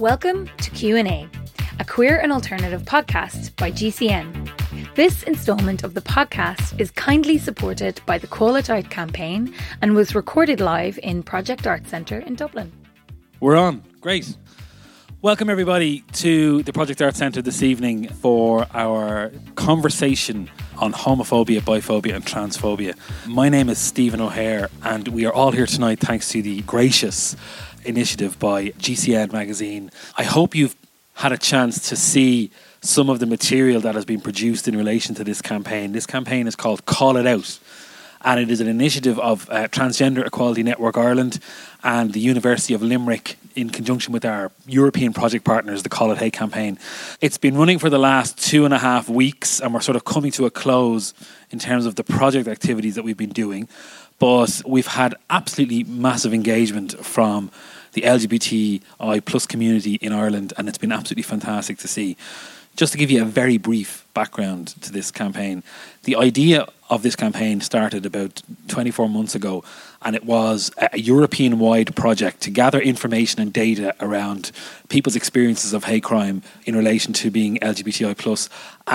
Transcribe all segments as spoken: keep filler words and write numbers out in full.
Welcome to Q and A, a queer and alternative podcast by G C N. This instalment of the podcast is kindly supported by the Call It Out campaign and was recorded live in Project Arts Centre in Dublin. We're on. Great. Welcome everybody to the Project Arts Centre this evening for our conversation on homophobia, biphobia and transphobia. My name is Stephen O'Hare and we are all here tonight thanks to the gracious initiative by G C N magazine. I hope you've had a chance to see some of the material that has been produced in relation to this campaign. This campaign is called Call It Out, and it is an initiative of uh, Transgender Equality Network Ireland and the University of Limerick in conjunction with our European project partners, the Call It Hate campaign. It's been running for the last two and a half weeks and we're sort of coming to a close in terms of the project activities that we've been doing. But we've had absolutely massive engagement from the L G B T I plus community in Ireland, and it's been absolutely fantastic to see. Just to give you a very brief background to this campaign, the idea of this campaign started about twenty-four months ago, and it was a European-wide project to gather information and data around people's experiences of hate crime in relation to being L G B T I plus,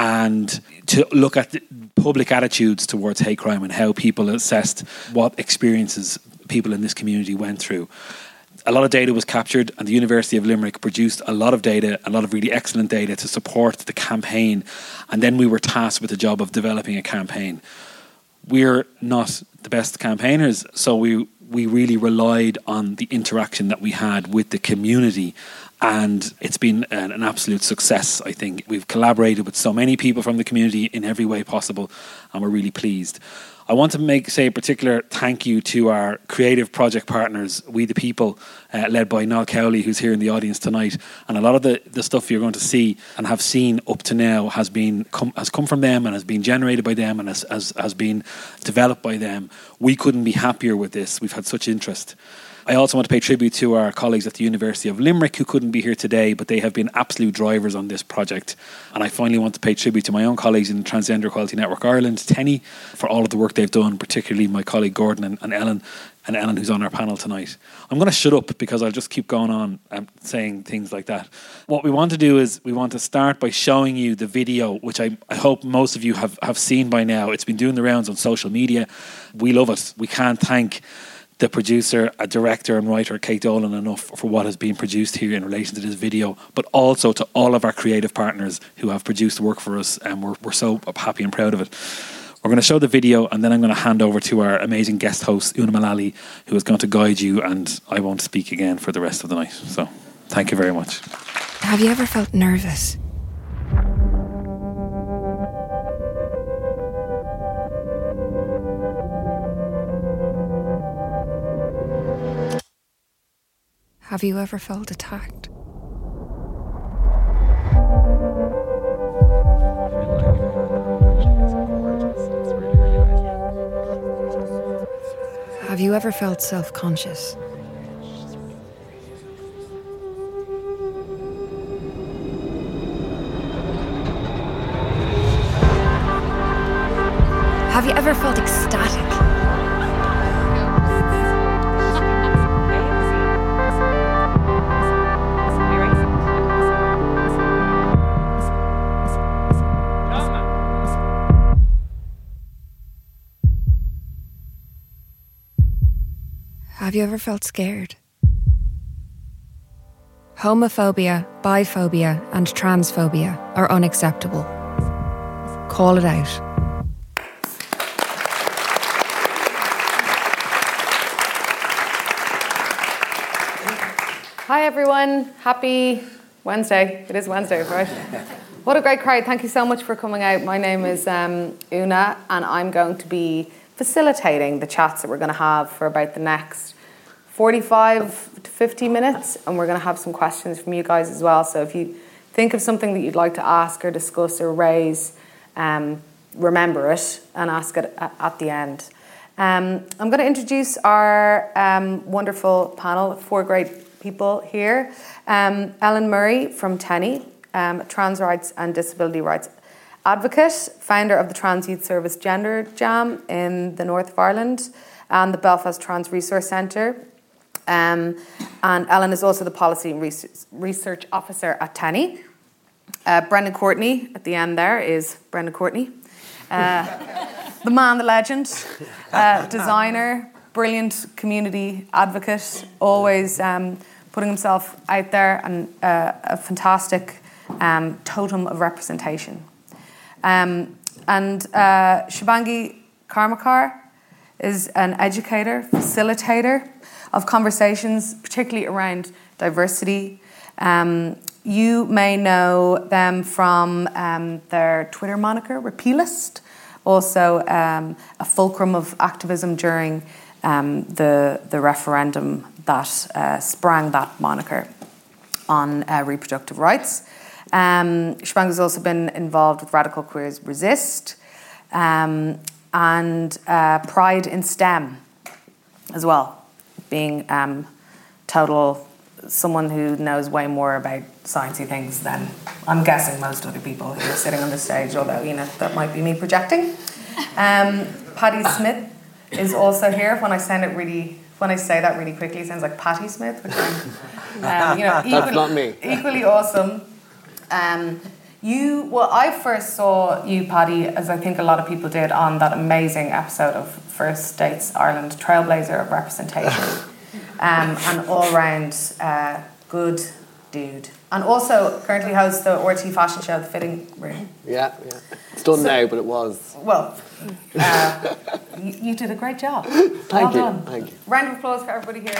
and to look at the public attitudes towards hate crime and how people assessed what experiences people in this community went through. A lot of data was captured and the University of Limerick produced a lot of data, a lot of really excellent data to support the campaign. And then we were tasked with the job of developing a campaign. We're not the best campaigners, so we, we really relied on the interaction that we had with the community. And it's been an, an absolute success, I think. We've collaborated with so many people from the community in every way possible, and we're really pleased. I want to make say a particular thank you to our creative project partners, We the People, uh, led by Niall Cowley, who's here in the audience tonight. And a lot of the, the stuff you're going to see and have seen up to now has been come, has come from them and has been generated by them and has, has, has been developed by them. We couldn't be happier with this. We've had such interest. I also want to pay tribute to our colleagues at the University of Limerick who couldn't be here today, but they have been absolute drivers on this project. And I finally want to pay tribute to my own colleagues in Transgender Equality Network Ireland, Tenny, for all of the work they've done, particularly my colleague Gordon and, and Ellen, and Ellen who's on our panel tonight. I'm going to shut up because I'll just keep going on and saying things like that. What we want to do is we want to start by showing you the video, which I, I hope most of you have, have seen by now. It's been doing the rounds on social media. We love it. We can't thank the producer, a director and writer, Kate Dolan, enough for what has been produced here in relation to this video, but also to all of our creative partners who have produced work for us, and we're, we're so happy and proud of it. We're going to show the video and then I'm going to hand over to our amazing guest host, Una Mullally, who is going to guide you, and I won't speak again for the rest of the night. So, thank you very much. Have you ever felt nervous? Have you ever felt attacked? Have you ever felt self-conscious? Have you ever felt ecstatic? Have you ever felt scared? Homophobia, biphobia, and transphobia are unacceptable. Call it out. Hi everyone, happy Wednesday. It is Wednesday, right? What a great crowd. Thank you so much for coming out. My name is um, Una and I'm going to be facilitating the chats that we're going to have for about the next forty-five to fifty minutes, and we're going to have some questions from you guys as well. So if you think of something that you'd like to ask or discuss or raise, um, remember it and ask it at the end. Um, I'm going to introduce our um, wonderful panel of four great people here. Um, Ellen Murray from Tenny, um, trans rights and disability rights advocate, founder of the Trans Youth Service Gender Jam in the north of Ireland and the Belfast Trans Resource Centre. Um, and Ellen is also the Policy and Research Officer at Tenny. Uh, Brendan Courtney, at the end there, is Brendan Courtney. Uh, the man, the legend, uh, designer, brilliant community advocate, always um, putting himself out there, and uh, a fantastic um, totem of representation. Um, and uh, Shubhangi Karmakar is an educator, facilitator of conversations, particularly around diversity. Um, you may know them from um, their Twitter moniker, Repealist, also um, a fulcrum of activism during um, the, the referendum that uh, sprang that moniker on uh, reproductive rights. Um, Shubhangi has also been involved with Radical Queers Resist um, and uh, Pride in STEM as well, being um, total someone who knows way more about sciencey things than I'm guessing most other people who are sitting on the stage, although, you know, that might be me projecting. Um, Patti Smith is also here. When I sound it really, when I say that really quickly, it sounds like Patti Smith, which I'm, um, you know, equally, That's not me. equally awesome. Um, you, well, I first saw you, Patti, as I think a lot of people did, on that amazing episode of First Dates Ireland, Trailblazer of Representation. Um, an all-round uh, good dude. And also currently hosts the O R T fashion show, The Fitting Room. Yeah, yeah. It's done so, now, but it was. Well, uh, you, you did a great job. Thank well you. Done. Thank you. Round of applause for everybody here.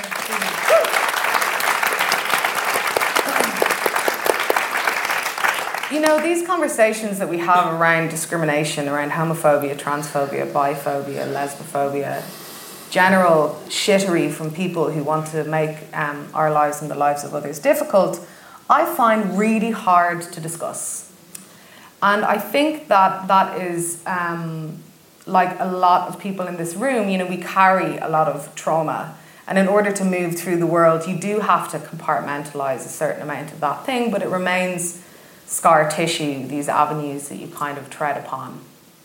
You know, these conversations that we have around discrimination, around homophobia, transphobia, biphobia, lesbophobia, general shittery from people who want to make um, our lives and the lives of others difficult, I find really hard to discuss. And I think that that is, um, like a lot of people in this room, you know, we carry a lot of trauma. And in order to move through the world, you do have to compartmentalise a certain amount of that thing, but it remains scar tissue, these avenues that you kind of tread upon.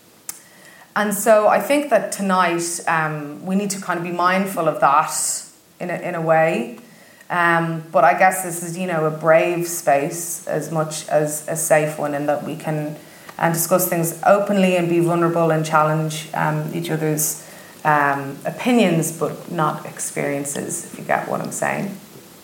And so I think that tonight um, we need to kind of be mindful of that in a, in a way. Um, but I guess this is, you know, a brave space as much as a safe one, in that we can uh, discuss things openly and be vulnerable and challenge um, each other's um, opinions, but not experiences, if you get what I'm saying.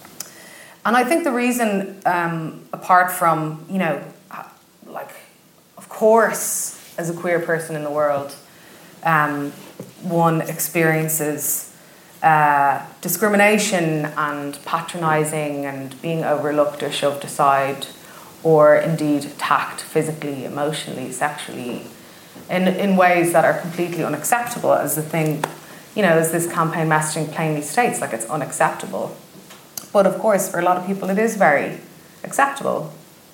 And I think the reason, um, apart from, you know, like, of course, as a queer person in the world, um, one experiences uh, discrimination and patronising and being overlooked or shoved aside, or indeed attacked physically, emotionally, sexually, in, in ways that are completely unacceptable, as the thing, you know, as this campaign messaging plainly states, like, it's unacceptable. But of course, for a lot of people, it is very acceptable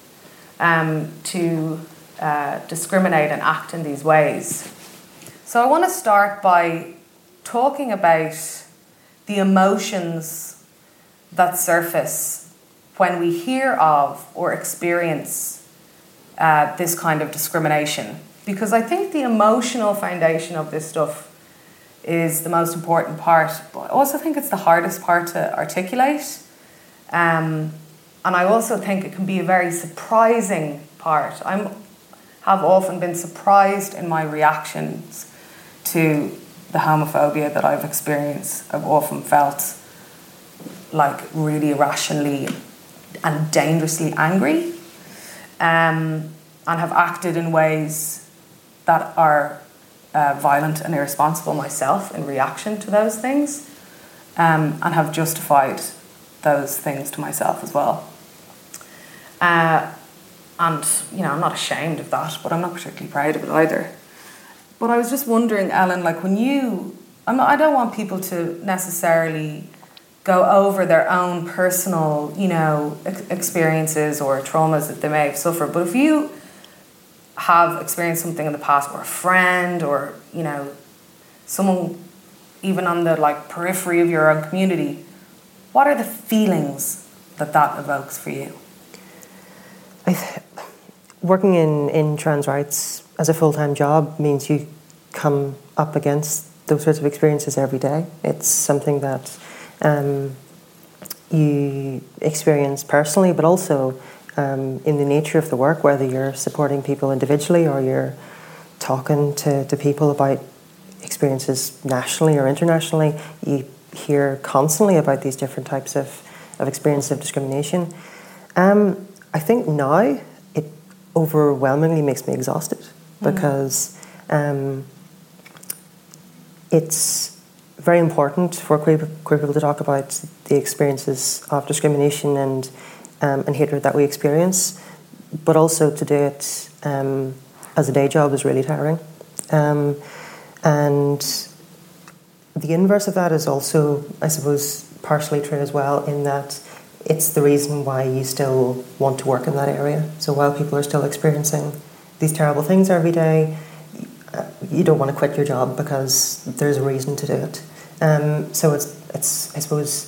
um, to uh, discriminate and act in these ways. So I want to start by talking about the emotions that surface when we hear of or experience uh, this kind of discrimination. Because I think the emotional foundation of this stuff is the most important part, but I also think it's the hardest part to articulate. Um, and I also think it can be a very surprising part. I have often been surprised in my reactions to the homophobia that I've experienced. I've often felt like really irrationally and dangerously angry, um, and have acted in ways that are uh, violent and irresponsible myself in reaction to those things, um, and have justified those things to myself as well. Uh, and, you know, I'm not ashamed of that, but I'm not particularly proud of it either. But I was just wondering, Ellen, like when you, I'm not, I don't want people to necessarily go over their own personal, you know, ex- experiences or traumas that they may have suffered. But if you have experienced something in the past, or a friend, or, you know, someone even on the like periphery of your own community, what are the feelings that that evokes for you? I th- working in, in trans rights as a full-time job means you come up against those sorts of experiences every day. It's something that um, you experience personally, but also um, in the nature of the work, whether you're supporting people individually or you're talking to, to people about experiences nationally or internationally, you hear constantly about these different types of, of experiences of discrimination. Um, I think now it overwhelmingly makes me exhausted because um, it's very important for queer, queer people to talk about the experiences of discrimination and um, and hatred that we experience, but also to do it um, as a day job is really tiring. Um, and the inverse of that is also, I suppose, partially true as well, in that it's the reason why you still want to work in that area. So while people are still experiencing these terrible things every day, you don't want to quit your job because there's a reason to do it. Um, so it's, it's, I suppose,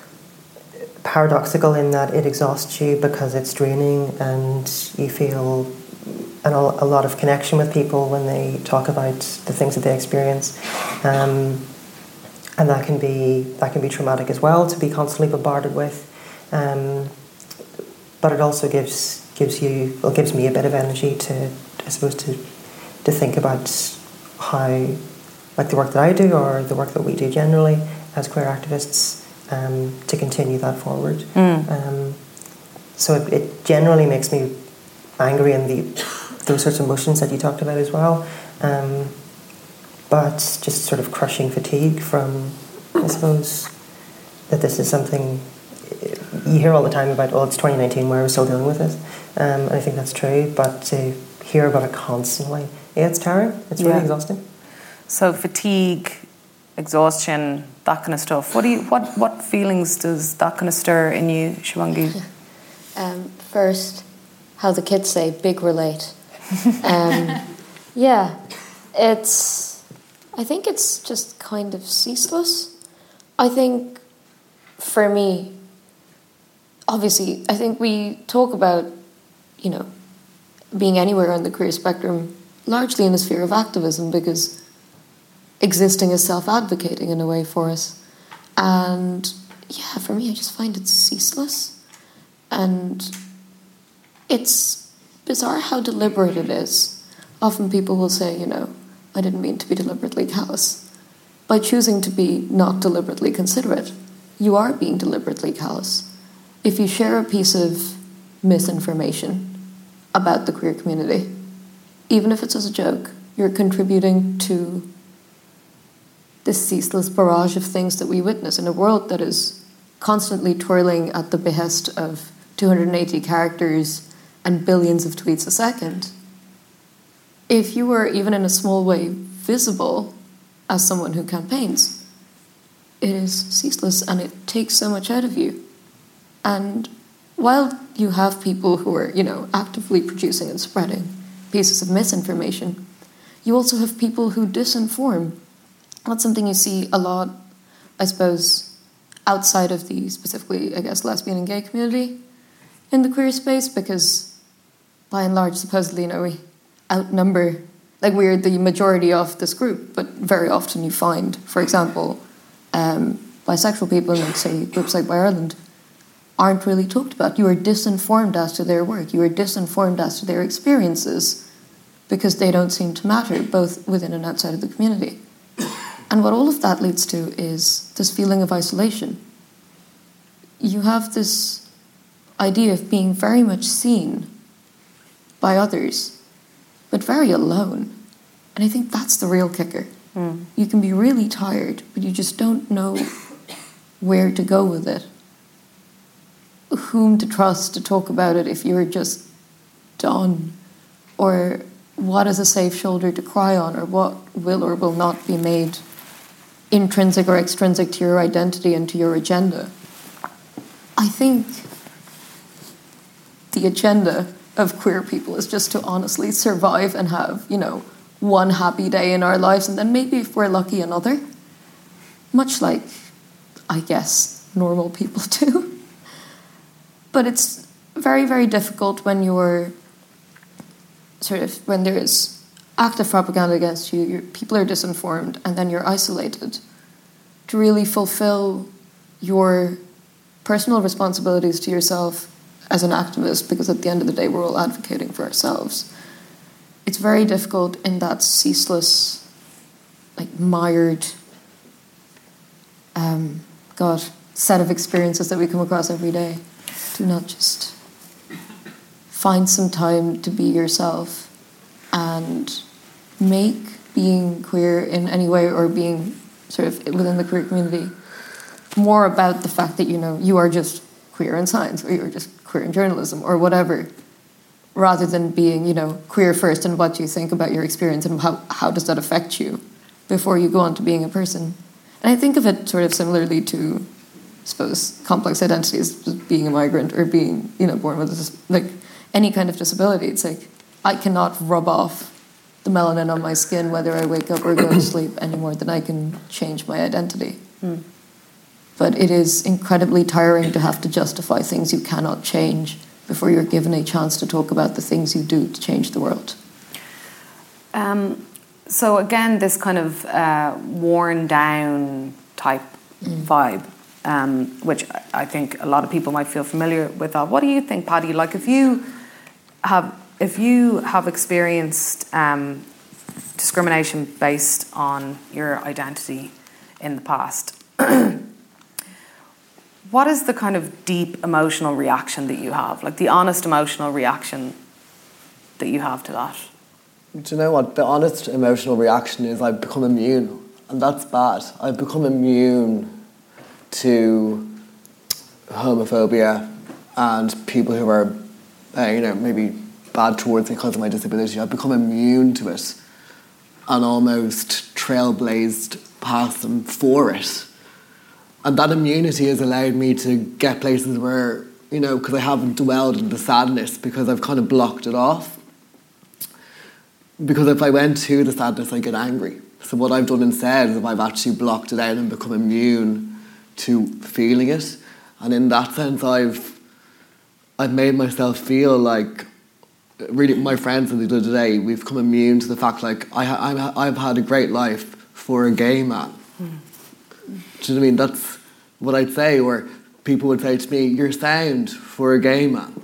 paradoxical in that it exhausts you because it's draining and you feel an, a lot of connection with people when they talk about the things that they experience. Um, and that can be that can be traumatic as well, to be constantly bombarded with. Um, but it also gives gives you well gives me a bit of energy to, I suppose, to to think about how, like the work that I do or the work that we do generally as queer activists, um, to continue that forward. Mm. Um, so it, it generally makes me angry, and the those sorts of emotions that you talked about as well. Um, but just sort of crushing fatigue from, I suppose, that this is something you hear all the time about, oh, it's twenty nineteen, where we're still dealing with this. Um, and I think that's true, but to hear about it constantly, yeah, it's tiring. It's really Yeah. exhausting. So fatigue, exhaustion, that kind of stuff. What do you, what, what feelings does that kind of stir in you, Shivangi? Um, first, how the kids say, big relate. Um, yeah, it's, I think it's just kind of ceaseless. I think, for me, obviously, I think we talk about, you know, being anywhere on the queer spectrum largely in the sphere of activism, because existing is self-advocating in a way for us. And yeah, for me, I just find it ceaseless. And it's bizarre how deliberate it is. Often people will say, you know, I didn't mean to be deliberately callous. By choosing to be not deliberately considerate, you are being deliberately callous. If you share a piece of misinformation about the queer community, even if it's as a joke, you're contributing to this ceaseless barrage of things that we witness in a world that is constantly twirling at the behest of two hundred eighty characters and billions of tweets a second. If you were, even in a small way, visible as someone who campaigns, it is ceaseless and it takes so much out of you. And while you have people who are, you know, actively producing and spreading pieces of misinformation, you also have people who disinform. That's something you see a lot, I suppose, outside of the specifically, I guess, lesbian and gay community in the queer space, because by and large, supposedly, you know, we outnumber, like we're the majority of this group, but very often you find, for example, um, bisexual people in, say, groups like Bi Ireland aren't really talked about. You are disinformed as to their work. You are disinformed as to their experiences because they don't seem to matter, both within and outside of the community. And what all of that leads to is this feeling of isolation. You have this idea of being very much seen by others, but very alone. And I think that's the real kicker. Mm. You can be really tired, but you just don't know where to go with it. Whom to trust to talk about it if you're just done, or what is a safe shoulder to cry on, or what will or will not be made intrinsic or extrinsic to your identity and to your agenda. I think the agenda of queer people is just to honestly survive and have, you know, one happy day in our lives, and then maybe if we're lucky, another. Much like, I guess, normal people do. But it's very, very difficult when you're sort of, when there is active propaganda against you, your, people are disinformed, and then you're isolated, to really fulfill your personal responsibilities to yourself as an activist, because at the end of the day we're all advocating for ourselves. It's very difficult in that ceaseless, like mired, um, God, set of experiences that we come across every day, to not just find some time to be yourself and make being queer in any way, or being sort of within the queer community, more about the fact that, you know, you are just queer in science, or you're just queer in journalism, or whatever, rather than being, you know, queer first and what you think about your experience and how, how does that affect you before you go on to being a person. And I think of it sort of similarly to, I suppose, complex identities, being a migrant or being, you know, born with this, like any kind of disability. It's like, I cannot rub off the melanin on my skin whether I wake up or go to sleep any more than I can change my identity. Mm. But it is incredibly tiring to have to justify things you cannot change before you're given a chance to talk about the things you do to change the world. Um, so again, this kind of uh, worn down type mm. vibe, um, which I think a lot of people might feel familiar with that. What do you think, Paddy? Like, if you have if you have experienced um, discrimination based on your identity in the past, what is the kind of deep emotional reaction that you have? Like the honest emotional reaction that you have to that? Do you know what? The honest emotional reaction is I've become immune. And that's bad. I've become immune to homophobia and people who are, uh, you know, maybe bad towards me because of my disability. I've become immune to it and almost trailblazed past them for it. And that immunity has allowed me to get places where, you know, because I haven't dwelled in the sadness, because I've kind of blocked it off. Because if I went to the sadness, I get angry. So what I've done instead is I've actually blocked it out and become immune to feeling it. And in that sense, I've I've made myself feel like, really, my friends the other day, we've become immune to the fact, like, I, I, I've had a great life for a gay man. Mm. Do you know what I mean? That's what I'd say, or people would say to me, you're sound for a gay man.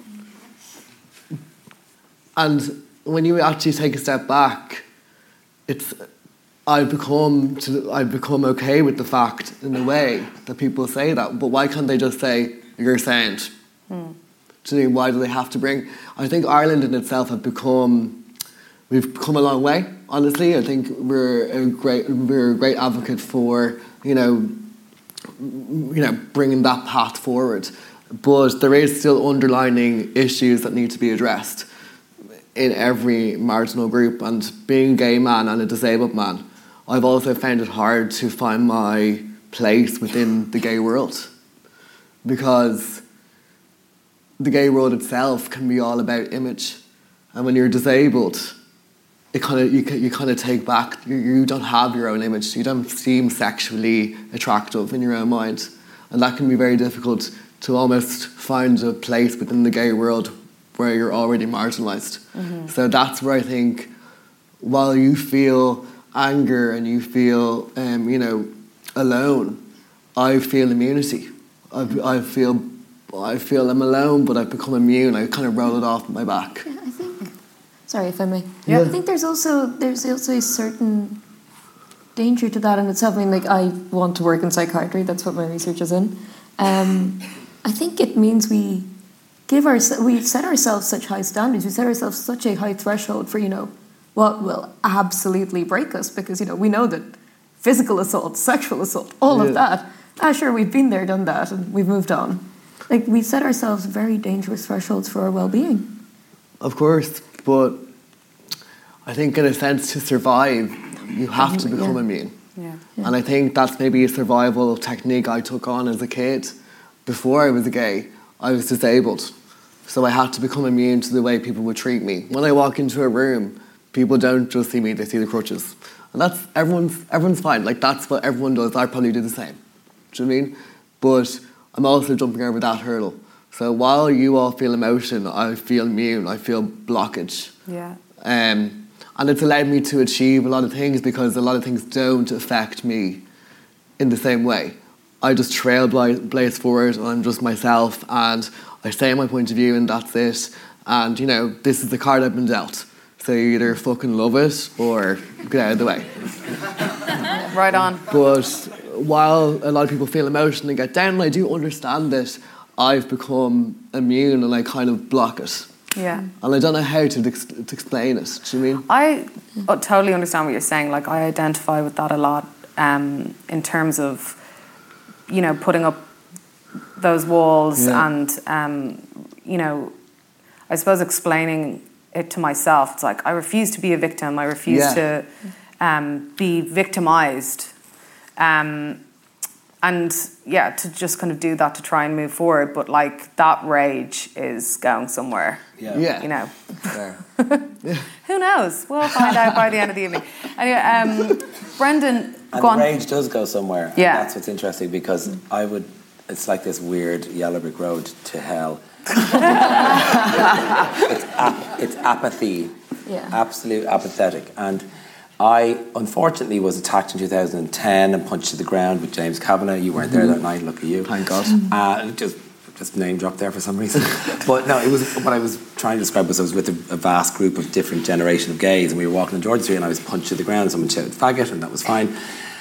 And when you actually take a step back, it's I've become to, I've become okay with the fact, in a way, that people say that. But why can't they just say, you're sound? Mm. Do you know, why do they have to bring... I think Ireland in itself have become... We've come a long way, honestly. I think we're a great we're a great advocate for, you know, you know, bringing that path forward. But there is still underlining issues that need to be addressed in every marginal group. And being a gay man and a disabled man, I've also found it hard to find my place within the gay world, because the gay world itself can be all about image, and when you're disabled, it kind of you you kind of take back. You, you don't have your own image. You don't seem sexually attractive in your own mind, and that can be very difficult to almost find a place within the gay world where you're already marginalised. Mm-hmm. So that's where I think, while you feel anger and you feel, um, you know, alone, I feel immunity. I, I feel, I feel I'm alone, but I've become immune. I kind of roll it off my back. Yeah, I think. Sorry if I may. Yeah. I think there's also there's also a certain danger to that in itself. I mean, like, I want to work in psychiatry. That's what my research is in. Um, I think it means we give our we set ourselves such high standards. We set ourselves such a high threshold for, you know, what will absolutely break us, because, you know, we know that physical assault, sexual assault, all yeah. of that, ah, sure, we've been there, done that, and we've moved on. Like, we set ourselves very dangerous thresholds for our well-being. Of course, but I think in a sense to survive, you have to become yeah. immune. Yeah. Yeah. And I think that's maybe a survival technique I took on as a kid. Before I was gay, I was disabled. So I had to become immune to the way people would treat me. When I walk into a room, people don't just see me, they see the crutches. And that's, everyone's everyone's fine. Like, that's what everyone does. I probably do the same. Do you know what I mean? But I'm also jumping over that hurdle. So while you all feel emotion, I feel immune, I feel blockage. Yeah. Um, and it's allowed me to achieve a lot of things, because a lot of things don't affect me in the same way. I just trailblaze forward and I'm just myself and I say my point of view and that's it. And, you know, this is the card I've been dealt. So you either fucking love it or get out of the way. Right on. But while a lot of people feel emotional and get down, and I do understand it, I've become immune and I kind of block it. Yeah. And I don't know how to, ex- to explain it. Do you mean? I uh, totally understand what you're saying. Like, I identify with that a lot um, in terms of, you know, putting up those walls yeah. and, um, you know, I suppose explaining it to myself. It's like, I refuse to be a victim. I refuse yeah. to um, be victimized. Um, and yeah, to just kind of do that to try and move forward. But like, that rage is going somewhere. Yeah. yeah. You know. Fair. Who knows? We'll find out by the end of the evening. Anyway, um, Brendan, and go on. the rage does go somewhere. Yeah. And that's what's interesting, because I would, it's like this weird yellow brick road to hell. it's, ap- it's apathy. Yeah. Absolute apathetic. And I, unfortunately, was attacked in two thousand ten and punched to the ground with James Kavanagh. You weren't there that night, lucky you. Thank God. Uh, just just name dropped there for some reason. But no, it was what I was trying to describe was I was with a, a vast group of different generation of gays, and we were walking on George Street, and I was punched to the ground, and someone shouted faggot, and that was fine.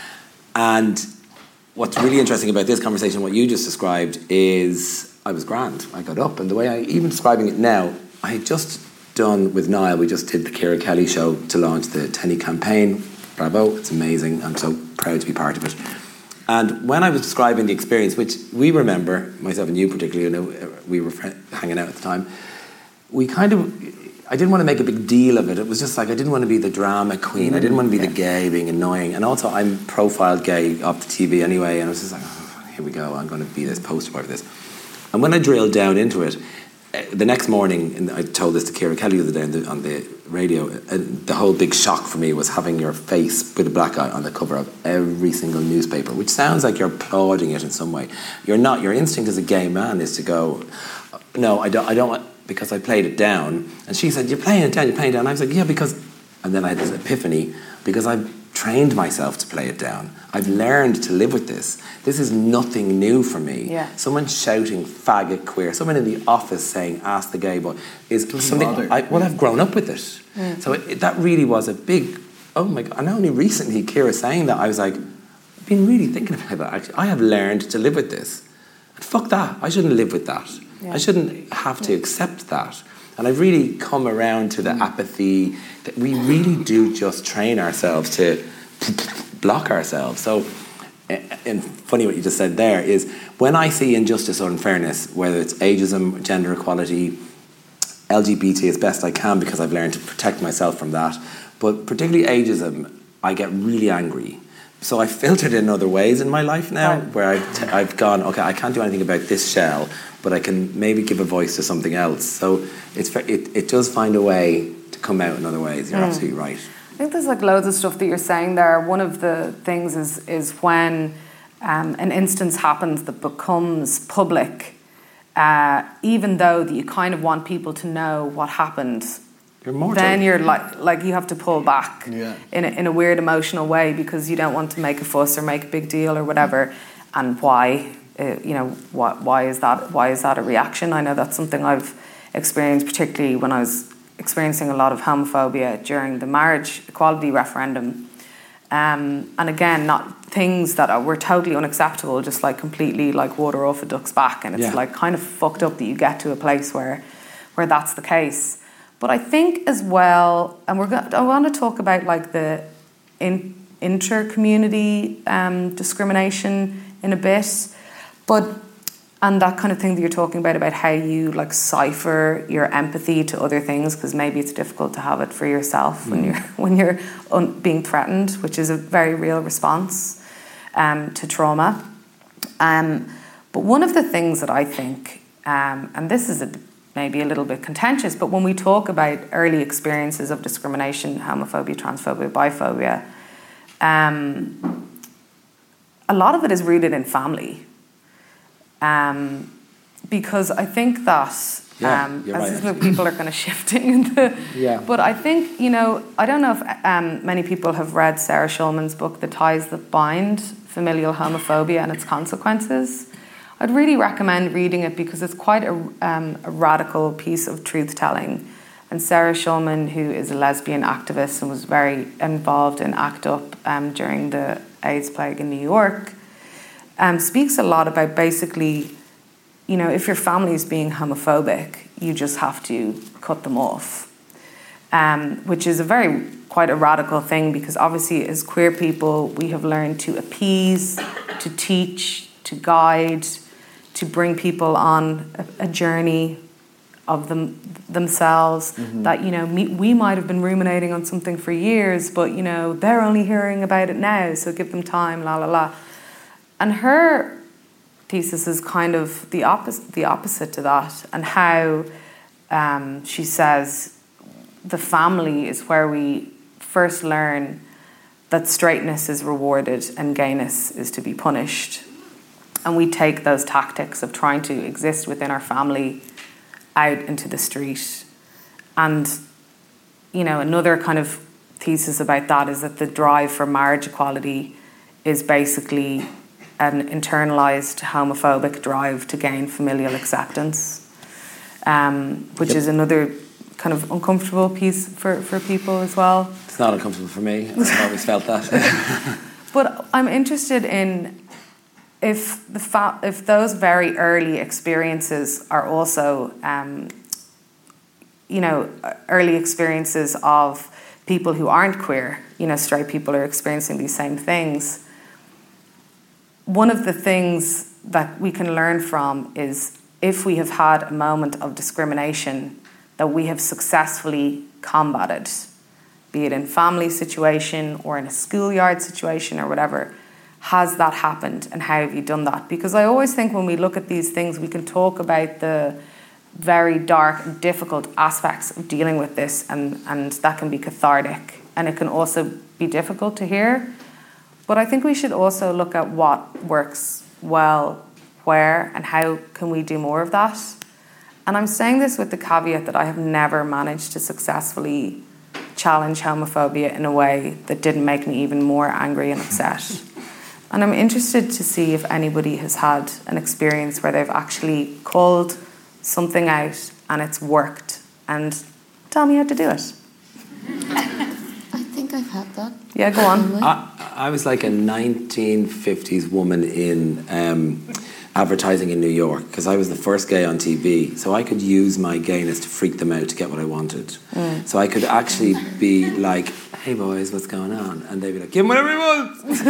And what's really interesting about this conversation, what you just described, is I was grand. I got up, and the way I, even describing it now, I had just done with Niall, we just did the Ciara Kelly show to launch the Tenny campaign. Bravo, it's amazing. I'm so proud to be part of it. And when I was describing the experience, which we remember, myself and you particularly, you know, we were hanging out at the time, we kind of, I didn't want to make a big deal of it. It was just like, I didn't want to be the drama queen. I didn't want to be yeah. the gay being annoying. And also, I'm profiled gay off the T V anyway, and I was just like, oh, here we go, I'm going to be this poster boy for this. And when I drilled down into it, the next morning, and I told this to Ciara Kelly the other day on the, on the radio, and the whole big shock for me was having your face with a black eye on the cover of every single newspaper, which sounds like you're applauding it in some way. You're not. Your instinct as a gay man is to go, no, I don't, I don't want, because I played it down. And she said, you're playing it down, you're playing it down. And I was like, yeah, because, and then I had this epiphany, because I've trained myself to play it down. I've learned to live with this. This is nothing new for me. Yeah. Someone shouting faggot queer, someone in the office saying ask the gay boy is Doesn't something bother. I, well I've grown up with it. Mm. So it, it, that really was a big, oh my God, and only recently Ciara saying that I was like, I've been really thinking about that actually. I have learned to live with this. And fuck that, I shouldn't live with that. Yeah. I shouldn't have to accept that. And I've really come around to the mm. apathy that we really do just train ourselves to block ourselves. So, and funny what you just said there is, when I see injustice or unfairness, whether it's ageism, gender equality, L G B T as best I can, because I've learned to protect myself from that, but particularly ageism, I get really angry. So I filtered in other ways in my life now, right. where I've, t- I've gone, okay, I can't do anything about this shell, but I can maybe give a voice to something else. So it's it, it does find a way to come out in other ways. You're mm. absolutely right. I think there's like loads of stuff that you're saying there. One of the things is is when um, an instance happens that becomes public, uh, even though that you kind of want people to know what happened. You're more then you're like like you have to pull back yeah. in a, in a weird emotional way, because you don't want to make a fuss or make a big deal or whatever. And why, uh, you know, why why is that? Why is that a reaction? I know that's something I've experienced, particularly when I was experiencing a lot of homophobia during the marriage equality referendum. Um, and again, not things that are, were totally unacceptable, just like completely like water off a duck's back. And it's yeah. like kind of fucked up that you get to a place where where that's the case. But I think as well, and we're go- I want to talk about like the in, inter-community um, discrimination in a bit, but and that kind of thing that you're talking about, about how you like cipher your empathy to other things, because maybe it's difficult to have it for yourself mm. when you're when you're un- being threatened, which is a very real response um, to trauma. Um, but one of the things that I think, um, and this is a, maybe a little bit contentious, but when we talk about early experiences of discrimination, homophobia, transphobia, biphobia, um, a lot of it is rooted in family. Um, because I think that Yeah, um, you're as right. if people are kind of shifting into. Yeah. But I think, you know, I don't know if um, many people have read Sarah Schulman's book, The Ties That Bind, Familial Homophobia and Its Consequences. I'd really recommend reading it because it's quite a, um, a radical piece of truth-telling. And Sarah Schulman, who is a lesbian activist and was very involved in ACT UP um, during the AIDS plague in New York, um, speaks a lot about basically, you know, if your family is being homophobic, you just have to cut them off, um, which is a very, quite a radical thing because obviously as queer people, we have learned to appease, to teach, to guide, to bring people on a, a journey of them themselves mm-hmm. that, you know, me, we might have been ruminating on something for years, but, you know, they're only hearing about it now, so give them time, la, la, la. And her thesis is kind of the opposite, the opposite to that, and how um, she says the family is where we first learn that straightness is rewarded and gayness is to be punished. And we take those tactics of trying to exist within our family out into the street. And, you know, another kind of thesis about that is that the drive for marriage equality is basically an internalized homophobic drive to gain familial acceptance, um, which yep. is another kind of uncomfortable piece for, for people as well. It's not uncomfortable for me. I've always felt that. But I'm interested in if the fa- if those very early experiences are also, um, you know, early experiences of people who aren't queer, you know, straight people are experiencing these same things. One of the things that we can learn from is if we have had a moment of discrimination that we have successfully combated, be it in family situation or in a schoolyard situation or whatever, has that happened and how have you done that? Because I always think when we look at these things, we can talk about the very dark and difficult aspects of dealing with this, and, and that can be cathartic and it can also be difficult to hear. But I think we should also look at what works well, where, and how can we do more of that. And I'm saying this with the caveat that I have never managed to successfully challenge homophobia in a way that didn't make me even more angry and upset. And I'm interested to see if anybody has had an experience where they've actually called something out and it's worked. And tell me how to do it. I think I've had that. Yeah, go on. I, I was like a nineteen fifties woman in um, advertising in New York because I was the first gay on T V. So I could use my gayness to freak them out to get what I wanted. Mm. So I could actually be like, hey boys, what's going on? And they'd be like, give him whatever he wants.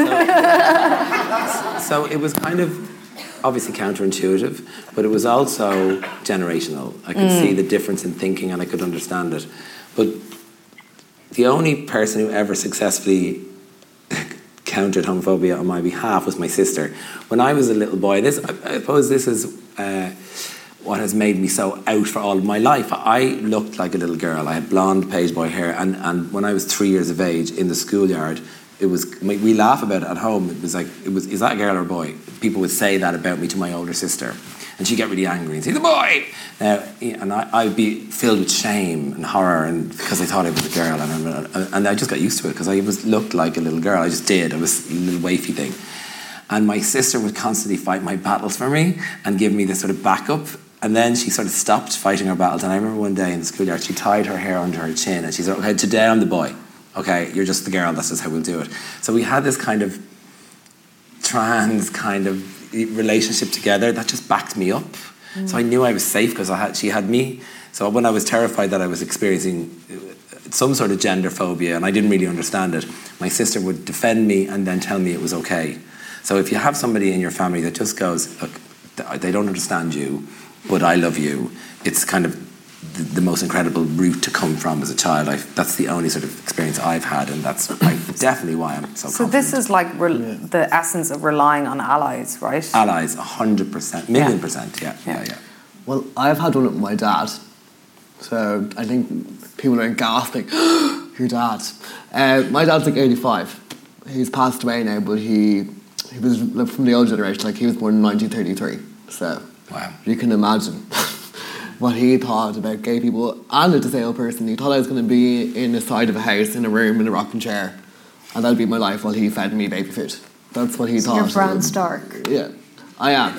So, so it was kind of obviously counterintuitive, but it was also generational. I could mm. see the difference in thinking and I could understand it. But the only person who ever successfully countered homophobia on my behalf was my sister. When I was a little boy, this I, I suppose this is uh, what has made me so out for all of my life. I looked like a little girl. I had blonde page boy hair, and, and when I was three years of age in the schoolyard, it was, we laugh about it at home. It was like, it was, is that a girl or a boy? People would say that about me to my older sister. And she'd get really angry and say, the boy! Now, and I, I'd be filled with shame and horror and because I thought I was a girl. And, and I just got used to it because I was looked like a little girl. I just did. I was a little wafy thing. And my sister would constantly fight my battles for me and give me this sort of backup. And then she sort of stopped fighting her battles. And I remember one day in the schoolyard, she tied her hair under her chin and she said, okay, today I'm the boy. Okay, you're just the girl. That's just how we'll do it. So we had this kind of trans kind of relationship together that just backed me up. Mm. So I knew I was safe because I had she had me. So when I was terrified that I was experiencing some sort of gender phobia and I didn't really understand it, my sister would defend me and then tell me it was okay. So if you have somebody in your family that just goes, look, they don't understand you, but I love you, it's kind of the, the most incredible route to come from as a child. I, that's the only sort of experience I've had, and that's like, definitely why I'm so So confident. this is like re- yeah. the essence of relying on allies, right? Allies, one hundred percent, million yeah. percent, yeah, yeah, yeah, yeah. Well, I've had one with my dad, so I think people are gasping, your dad. Uh, my dad's like eighty-five. He's passed away now, but he he was like, from the old generation, like he was born in nineteen thirty-three, so Wow. You can imagine what he thought about gay people and a disabled person. He thought I was going to be in the side of a house, in a room, in a rocking chair, and that'd be my life while he fed me baby food. That's what he So thought. you're Bran Stark. Yeah, I am.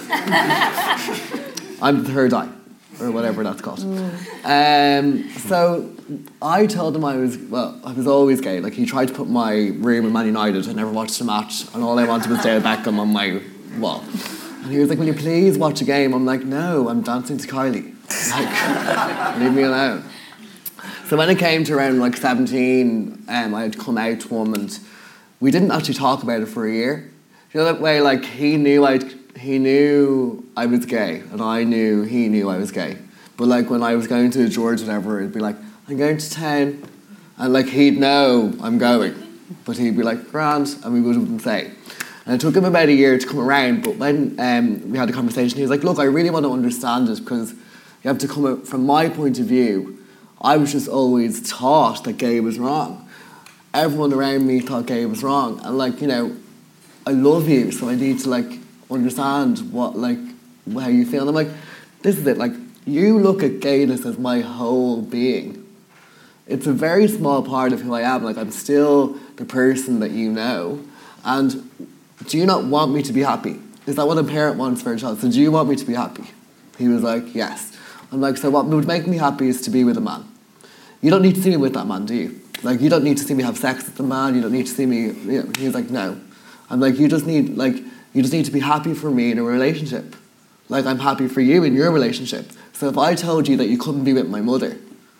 I'm the third eye, or whatever that's called. Mm. Um, so I told him I was, well, I was always gay. Like, he tried to put my room in Man United. I never watched a match, and all I wanted was David Beckham on my wall. And he was like, will you please watch a game? I'm like, no, I'm dancing to Kylie. Like, leave me alone. So when it came to around like seventeen, um, I had come out to him, and we didn't actually talk about it for a year. You know that way, like, he knew I he knew I was gay, and I knew he knew I was gay. But like when I was going to George or whatever, it'd be like, I'm going to town, and like he'd know I'm going, but he'd be like, grand, and we wouldn't say. And it took him about a year to come around, but when um, we had a conversation, he was like, look, I really want to understand it, because you have to come out, from my point of view, I was just always taught that gay was wrong. Everyone around me thought gay was wrong. And like, you know, I love you, so I need to like understand what, like, how you feel. And I'm like, this is it, like, you look at gayness as my whole being. It's a very small part of who I am. Like, I'm still the person that you know. And do you not want me to be happy? Is that what a parent wants for a child? So do you want me to be happy? He was like, yes. I'm like, so what would make me happy is to be with a man. You don't need to see me with that man, do you? Like, you don't need to see me have sex with the man. You don't need to see me, you know. He was like, no. I'm like, you just need, like, you just need to be happy for me in a relationship. Like, I'm happy for you in your relationship. So if I told you that you couldn't be with my mother,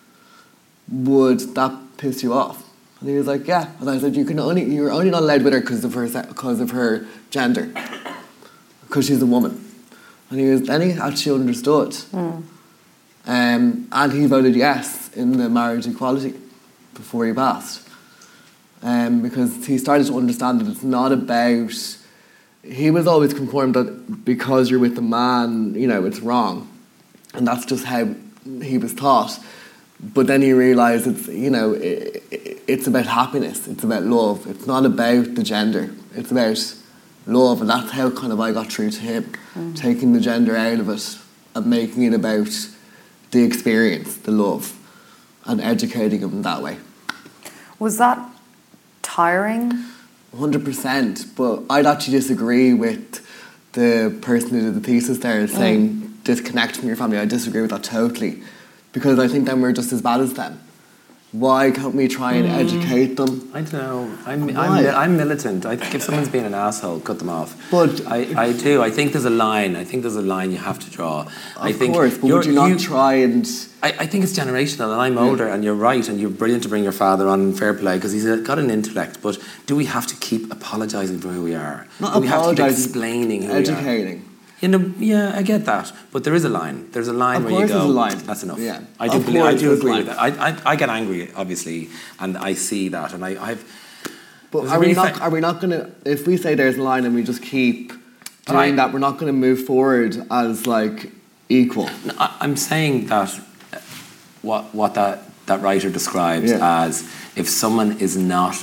would that piss you off? And he was like, yeah. And I said, you can only, you're only not allowed with her because of her, because of her gender, because she's a woman. And he was, then he actually understood. Mm. Um, and he voted yes in the marriage equality before he passed. Um, because he started to understand that it's not about... He was always conformed that because you're with a man, you know, it's wrong. And that's just how he was taught. But then he realised it's, you know, it, it, it's about happiness. It's about love. It's not about the gender. It's about love. And that's how kind of I got through to him. Mm. Taking the gender out of it and making it about the experience, the love, and educating him that way. Was that tiring? one hundred percent. But I'd actually disagree with the person who did the thesis there saying mm. disconnect from your family. I disagree with that totally. Because I think then we're just as bad as them. Why can't we try and mm. educate them? I don't know. I'm, I'm, I'm militant. I think if someone's being an asshole, cut them off. But I, I do. I think there's a line. I think there's a line you have to draw. Of I think course, but would you not you, try and... I, I think it's generational, and I'm older, yeah. and you're right, and you're brilliant to bring your father on in fair play, because he's got an intellect, but do we have to keep apologising for who we are? Not do we have to keep apologising, explaining who educating. we are? You know, yeah, I get that, but there is a line. There's a line of where you go. There's a line. That's enough. Yeah. I do. Of Believe, I do agree line. with that. I, I, I get angry, obviously, and I see that, and I, I've. But are really we not? fa- Are we not going to? If we say there's a line and we just keep doing I, that, we're not going to move forward as like equal. No, I, I'm saying that what what that that writer describes yeah. as if someone is not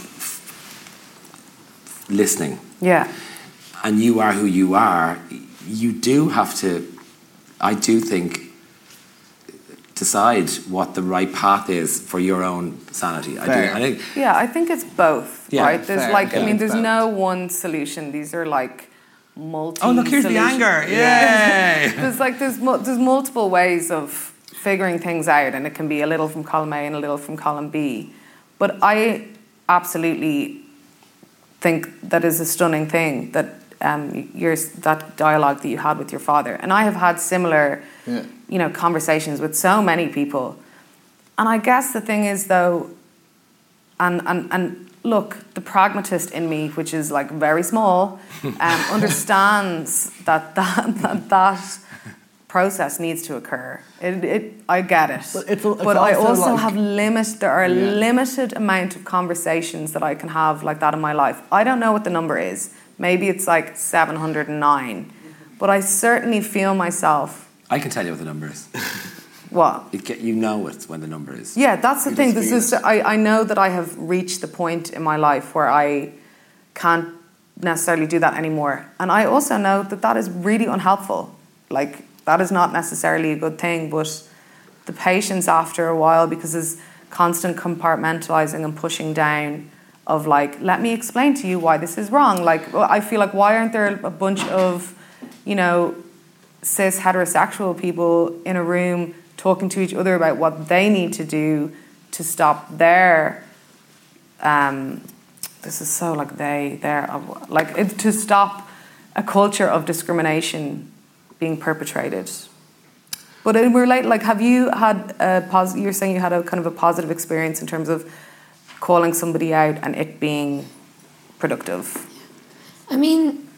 f- listening. Yeah. And you are who you are. You do have to, I do think, decide what the right path is for your own sanity. I do. I think. Yeah, I think it's both. Yeah, right? There's fair. like, Yeah, I mean, there's both. no one solution. These are like multi. Oh, look, here's the solution. anger! Yay! There's like there's mu- there's multiple ways of figuring things out, and it can be a little from column A and a little from column B. But I absolutely think that is a stunning thing that. Um, your, that dialogue that you had with your father. And I have had similar, yeah. you know, conversations with so many people. And I guess the thing is, though, and, and, and look, the pragmatist in me, which is like very small, um, understands that that, that that process needs to occur. It, it, I get it. But, it's, it's but I also like, have limit. There are a yeah. limited amount of conversations that I can have like that in my life. I don't know what the number is. Maybe it's like seven hundred nine. But I certainly feel myself... I can tell you what the number is. What? It get, you know it's when the number is. Yeah, that's the you thing. This is, it. I, I know that I have reached the point in my life where I can't necessarily do that anymore. And I also know that that is really unhelpful. Like, that is not necessarily a good thing, but the patience after a while, because there's constant compartmentalizing and pushing down of like, let me explain to you why this is wrong. Like, I feel like, why aren't there a bunch of, you know, cis heterosexual people in a room talking to each other about what they need to do to stop their, um, this is so like they, their, like it, to stop a culture of discrimination being perpetrated. But in relate, like, have you had a positive, you're saying you had a kind of a positive experience in terms of calling somebody out and it being productive? I mean,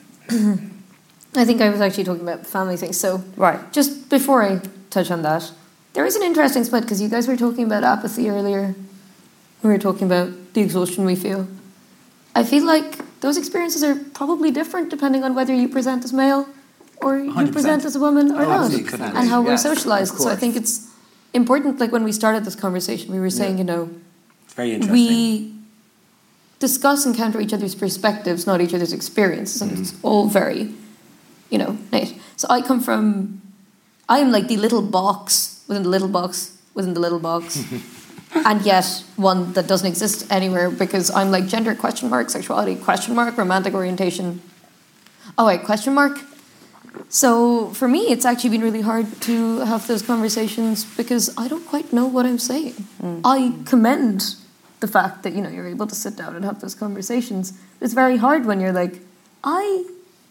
I think I was actually talking about family things. So right. Just before I touch on that, there is an interesting split because you guys were talking about apathy earlier. We were talking about the exhaustion we feel. I feel like those experiences are probably different depending on whether you present as male or you one hundred percent present as a woman or oh, not, and how yes, we're socialised. So I think it's important, like when we started this conversation, we were saying, yeah. you know, it's very interesting. We discuss and counter each other's perspectives, not each other's experiences, and mm. it's all very, you know, neat. So I come from, I am like the little box within the little box within the little box. And yet one that doesn't exist anywhere because I'm like gender question mark, sexuality question mark, romantic orientation. Oh wait, question mark. So for me, it's actually been really hard to have those conversations because I don't quite know what I'm saying. Mm. I commend the fact that, you know, you're able to sit down and have those conversations. It's very hard when you're like, I,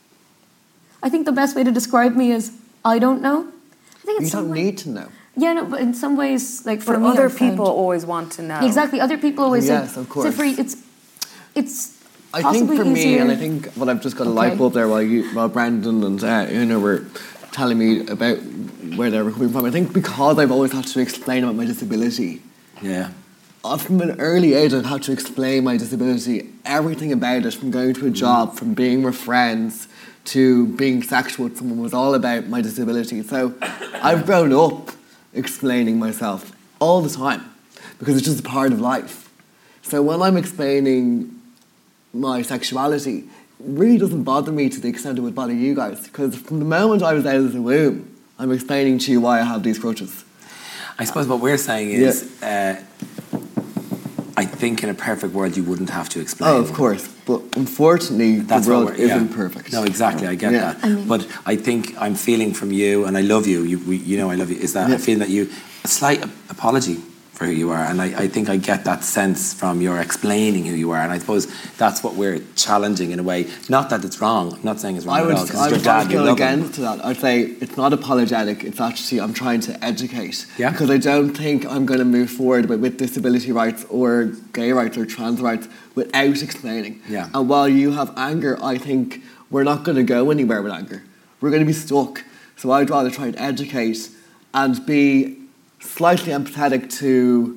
I think the best way to describe me is I don't know. I think you don't way, need to know. Yeah, no, but in some ways, like for but me, other I've people found, always want to know. Exactly, other people always. Yes, say, of course. So for, it's, it's. I think for easier. me, and I think what I've just got a okay. light bulb there while you, while Brandon and uh, Una were telling me about where they were coming from. I think because I've always had to explain about my disability. Yeah. From an early age, I've had to explain my disability, everything about it, from going to a job, from being with friends, to being sexual with someone, was all about my disability. So I've grown up explaining myself all the time because it's just a part of life. So when I'm explaining my sexuality, it really doesn't bother me to the extent it would bother you guys, because from the moment I was out of the womb, I'm explaining to you why I have these crutches. I suppose what we're saying is, yeah. uh, I think in a perfect world you wouldn't have to explain. Oh, of course. But unfortunately, That's the world isn't yeah. perfect. No, exactly. I get yeah. that. I mean, but I think I'm feeling from you, and I love you, you, we, you know I love you, is that yeah. I feel that you, a slight apology for who you are. And I, I think I get that sense from your explaining who you are. And I suppose that's what we're challenging in a way. Not that it's wrong. I'm not saying it's wrong I at would, all. I would dad, go against to that. I'd say it's not apologetic. It's actually I'm trying to educate. Yeah. Because I don't think I'm going to move forward with, with disability rights or gay rights or trans rights without explaining. Yeah. And while you have anger, I think we're not going to go anywhere with anger. We're going to be stuck. So I'd rather try and educate and be slightly empathetic to...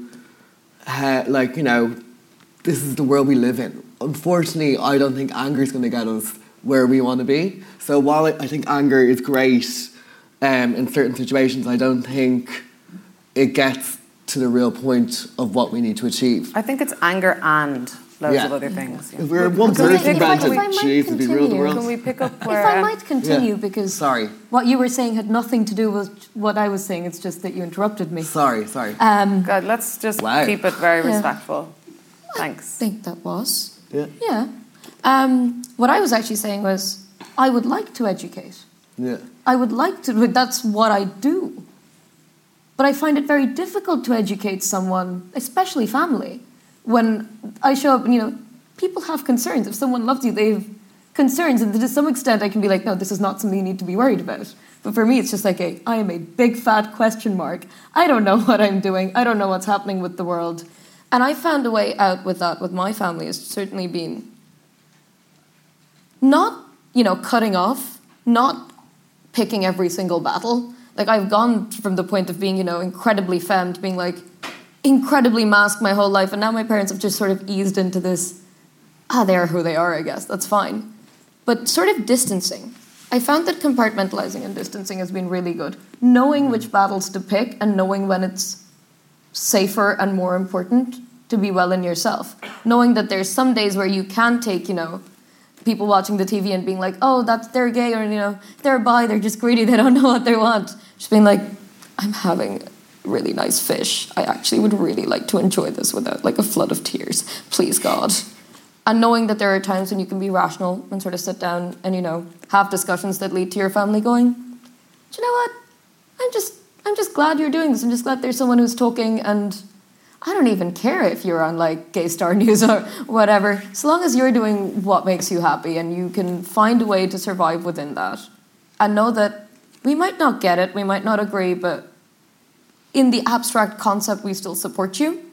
Uh, like, you know, this is the world we live in. Unfortunately, I don't think anger is going to get us where we want to be. So while I think anger is great um, in certain situations, I don't think it gets to the real point of what we need to achieve. I think it's anger and loads yeah. of other things. Yeah. If we're one person, Brandon, jeez, we rule the world. Can we pick up where... If I might continue, yeah. because sorry. what you were saying had nothing to do with what I was saying, it's just that you interrupted me. Sorry, sorry. Um, God, let's just wow. keep it very yeah. respectful. Thanks. I think that was. Yeah. Yeah. Um, what I was actually saying was, I would like to educate. Yeah. I would like to, but that's what I do. But I find it very difficult to educate someone, especially family, when I show up and, you know, people have concerns. If someone loves you, they have concerns. And to some extent, I can be like, no, this is not something you need to be worried about. But for me, it's just like, a, I am a big fat question mark. I don't know what I'm doing. I don't know what's happening with the world. And I found a way out with that with my family has certainly been not, you know, cutting off, not picking every single battle. Like, I've gone from the point of being, you know, incredibly femme to being, like, incredibly masked my whole life. And now my parents have just sort of eased into this, ah, they are who they are, I guess. That's fine. But sort of distancing. I found that compartmentalizing and distancing has been really good. Knowing which battles to pick and knowing when it's safer and more important to be well in yourself. Knowing that there's some days where you can take, you know, people watching the T V and being like, oh, that's they're gay, or, you know, they're bi, they're just greedy, they don't know what they want. Just being like, I'm having really nice fish. I actually would really like to enjoy this without like a flood of tears. Please, God. And knowing that there are times when you can be rational and sort of sit down and, you know, have discussions that lead to your family going, do you know what? I'm just I'm just glad you're doing this. I'm just glad there's someone who's talking, and I don't even care if you're on like Gay Star News or whatever. So long as you're doing what makes you happy and you can find a way to survive within that. And know that we might not get it, we might not agree, but in the abstract concept, we still support you.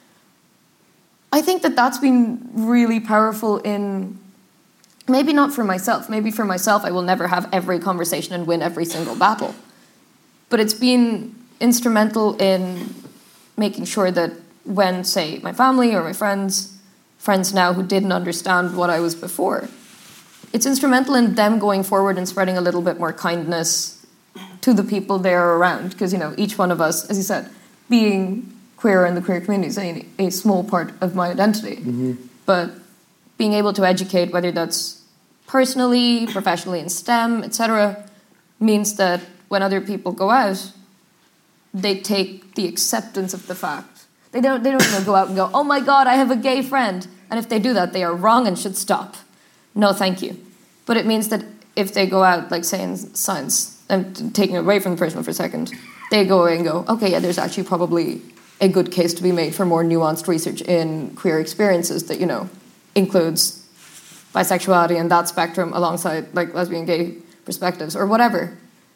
I think that that's been really powerful in, maybe not for myself, maybe for myself I will never have every conversation and win every single battle. But it's been instrumental in making sure that when, say, my family or my friends, friends now who didn't understand what I was before, it's instrumental in them going forward and spreading a little bit more kindness to the people they're around. Because, you know, each one of us, as you said, being queer in the queer community is a, a small part of my identity. Mm-hmm. But being able to educate, whether that's personally, professionally in STEM, et cetera, means that when other people go out, they take the acceptance of the fact. They don't, they don't you know, go out and go, oh my God, I have a gay friend. And if they do that, they are wrong and should stop. No, thank you. But it means that if they go out, like say in science, I'm taking it away from the personal for a second, they go away and go, okay, yeah, there's actually probably a good case to be made for more nuanced research in queer experiences that, you know, includes bisexuality and that spectrum alongside like lesbian, gay perspectives or whatever.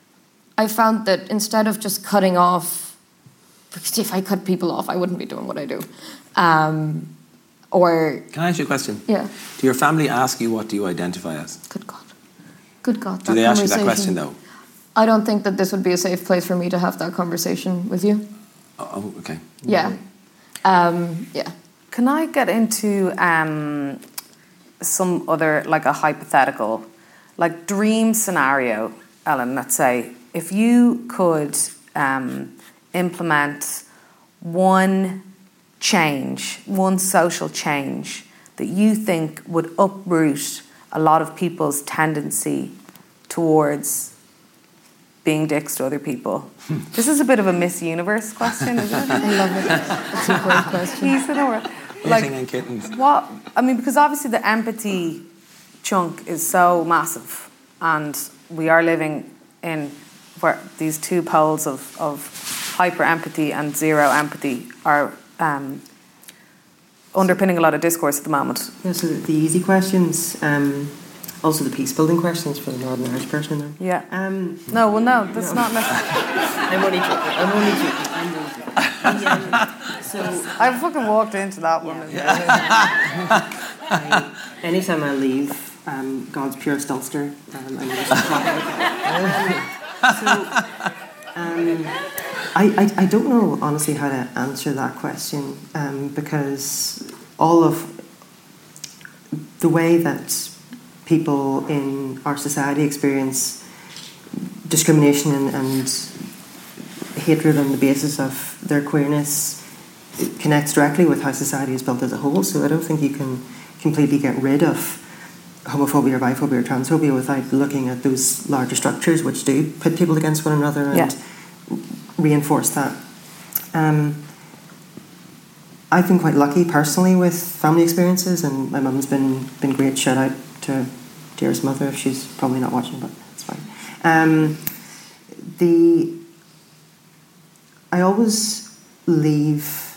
I found that instead of just cutting off, because if I cut people off, I wouldn't be doing what I do. Um, or Can I ask you a question? Yeah. Do your family ask you what do you identify as? Good God. Good God. Do they ask you that question though? I don't think that this would be a safe place for me to have that conversation with you. Oh, okay. Yeah. Um, yeah. Can I get into um, some other, like a hypothetical, like dream scenario, Ellen, let's say, if you could um, implement one change, one social change that you think would uproot a lot of people's tendency towards being dicks to other people. This is a bit of a Miss Universe question, isn't it? I love it. That's a great question. Peace in the world. Like, and kittens. What, I mean, because obviously the empathy chunk is so massive, and we are living in where these two poles of, of hyper empathy and zero empathy are um, underpinning a lot of discourse at the moment. Yeah, so the easy questions, um, also the peace building questions for the Northern Irish person in there. Yeah. Um, no, well, no, that's no. not necessary. I'm only joking. I'm only joking. I'm only joking. Yeah, so I fucking walked into that one. Yeah. I, anytime I leave um, God's pure Stulster, um, I never stop talking about that. So um, I, I I don't know honestly how to answer that question um, because all of the way that people in our society experience discrimination and, and hatred on the basis of their queerness connects directly with how society is built as a whole. So I don't think you can completely get rid of homophobia or biphobia or transphobia without looking at those larger structures which do pit people against one another and yeah. reinforce that. Um, I've been quite lucky personally with family experiences, and my mum's been been great. Shout out to dearest mother if she's probably not watching, but it's fine. Um, the I always leave.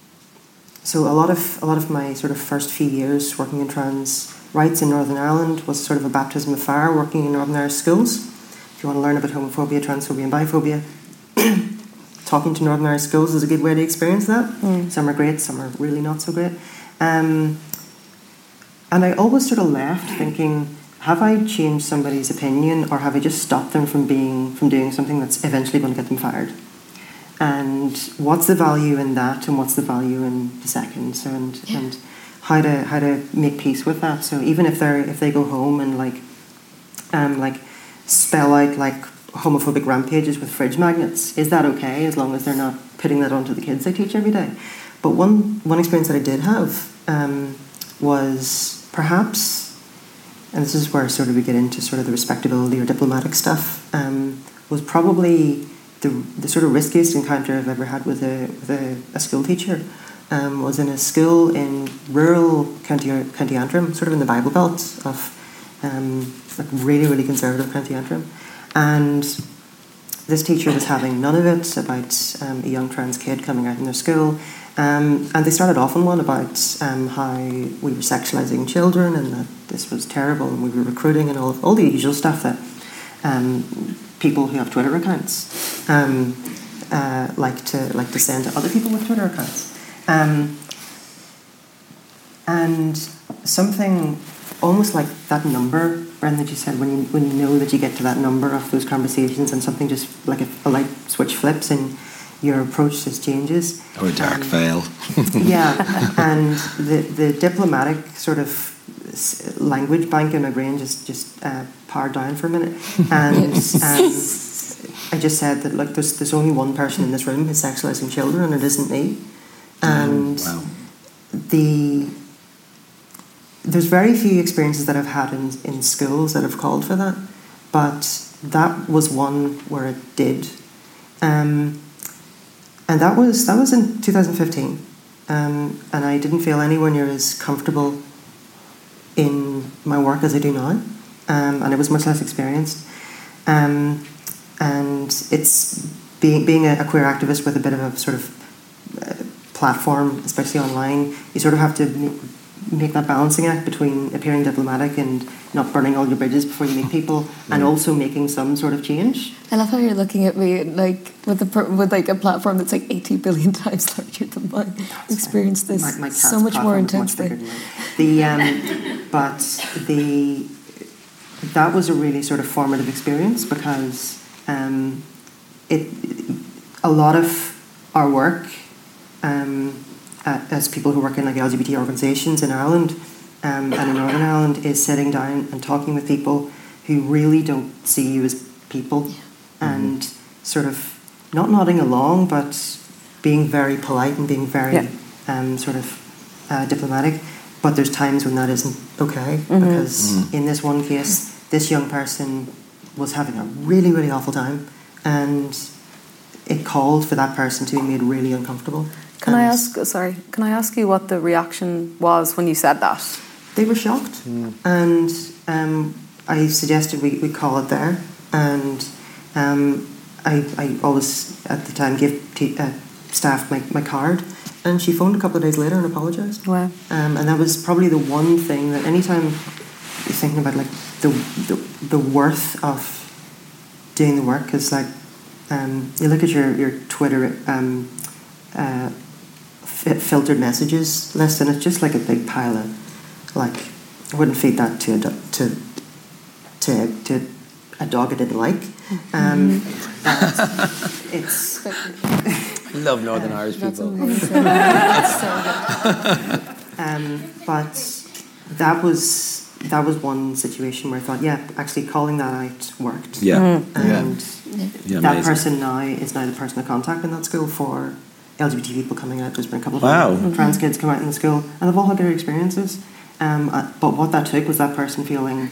So a lot of a lot of my sort of first few years working in trans rights in Northern Ireland was sort of a baptism of fire. Working in Northern Irish schools, if you want to learn about homophobia, transphobia, and biphobia, talking to Northern Irish schools is a good way to experience that. Mm. Some are great, some are really not so great. Um, and I always sort of left thinking, have I changed somebody's opinion, or have I just stopped them from being from doing something that's eventually going to get them fired? And what's the value in that, and what's the value in the second? So and yeah. and how to how to make peace with that. So even if they're if they go home and like um like spell out like homophobic rampages with fridge magnets, is that okay as long as they're not putting that onto the kids they teach every day? But one one experience that I did have um, was perhaps and this is where sort of we get into sort of the respectability or diplomatic stuff, um, was probably the the sort of riskiest encounter I've ever had with a with a, a school teacher. Um, was in a school in rural County County Antrim, sort of in the Bible Belt of um, like really really conservative County Antrim, and this teacher was having none of it about um, a young trans kid coming out in their school. Um, and they started off on one about um, how we were sexualising children and that this was terrible and we were recruiting and all all the usual stuff that um, people who have Twitter accounts um, uh, like to like to send to other people with Twitter accounts. Um, and something almost like that number, Brendan, that you said, when you when you know that you get to that number of those conversations and something just like a, a light switch flips and your approach just changes. Or a dark um, veil. Yeah, and the, the diplomatic sort of language bank in my brain just, just uh, powered down for a minute. And um, I just said that, like, there's, there's only one person in this room who's sexualising children, and it isn't me. And wow. the there's very few experiences that I've had in, in schools that have called for that, but that was one where it did. Um, and that was that was in two thousand fifteen, um, and I didn't feel anywhere near as comfortable in my work as I do now, um, and I was much less experienced. Um, and it's being being a, a queer activist with a bit of a sort of uh, platform, especially online. You sort of have to make, make that balancing act between appearing diplomatic and not burning all your bridges before you meet people, yeah. and also making some sort of change. I love how you're looking at me like with a with like a platform that's like eighty billion times larger than mine. Experience this my, my so much more intensely. Much the um, but the that was a really sort of formative experience because um, it a lot of our work um, uh, as people who work in like L G B T organisations in Ireland um, and in Northern Ireland is sitting down and talking with people who really don't see you as people, yeah. and mm-hmm. sort of not nodding along but being very polite and being very yeah. um, sort of uh, diplomatic. But there's times when that isn't okay, mm-hmm. because mm-hmm. in this one case, this young person was having a really, really awful time, and it called for that person to be made really uncomfortable. Can and I ask, sorry, can I ask you what the reaction was when you said that? They were shocked, mm. and um, I suggested we, we call it there, and um, I, I always, at the time, give t- uh, staff my, my card. And she phoned a couple of days later and apologised. Wow. Um, and that was probably the one thing that anytime you're thinking about like the the, the worth of doing the work is like um, you look at your, your Twitter um, uh, f- filtered messages list and it's just like a big pile of like I wouldn't feed that to a do- to to to a dog I didn't like. Um, mm-hmm. It's. I love Northern uh, Irish that's people. Amazing. That's so good. Um, but that was that was one situation where I thought, yeah, actually calling that out worked. Yeah, mm-hmm. and yeah. Yeah, that amazing. person now is now the person of contact in that school for L G B T people coming out. There's been a couple of wow. mm-hmm. trans kids come out in the school, and they've all had their experiences. Um, uh, but what that took was that person feeling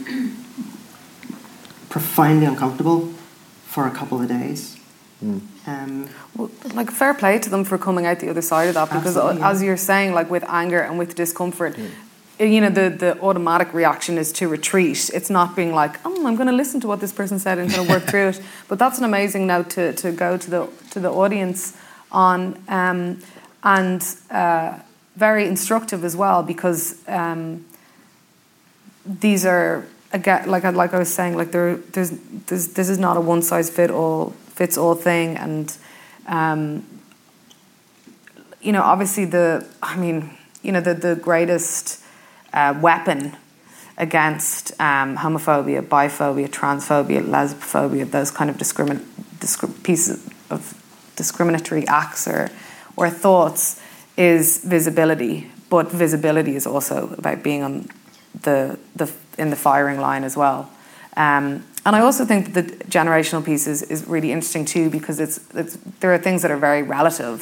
profoundly uncomfortable for a couple of days. Mm. Um, well, like fair play to them for coming out the other side of that, because yeah. as you're saying, like with anger and with discomfort, yeah. you know, the, the automatic reaction is to retreat. It's not being like, oh, I'm going to listen to what this person said and kind of work through it. But that's an amazing note to, to go to the to the audience on, um, and uh, very instructive as well, because um, these are again, like I like I was saying, like there there's, there's this is not a one size fit all. fits all thing, and um, you know, obviously the I mean, you know, the the greatest uh, weapon against um, homophobia, biphobia, transphobia, lesbophobia, those kind of discrimin- discri- pieces of discriminatory acts or or thoughts is visibility. But visibility is also about being on the the in the firing line as well. Um, And I also think that the generational piece is, is really interesting too, because it's, it's there are things that are very relative.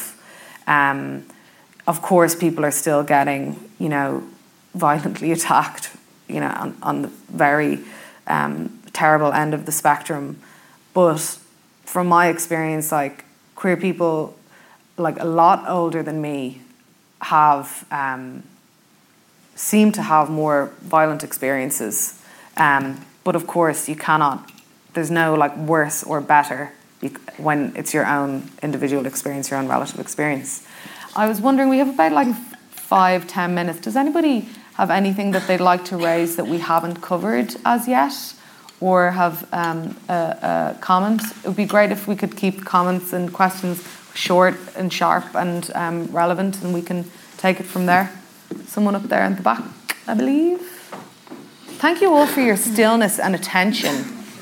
Um, of course, people are still getting, you know, violently attacked you know, on, on the very um, terrible end of the spectrum. But from my experience, like, queer people, like, a lot older than me have, um, seem to have more violent experiences. Um, but of course, you cannot, there's no, like, worse or better when it's your own individual experience, your own relative experience. I was wondering, we have about, like, five, ten minutes. Does anybody have anything that they'd like to raise that we haven't covered as yet? Or have um, a, a comment? It would be great if we could keep comments and questions short and sharp and um, relevant, and we can take it from there. Someone up there in the back, I believe. Thank you all for your stillness and attention.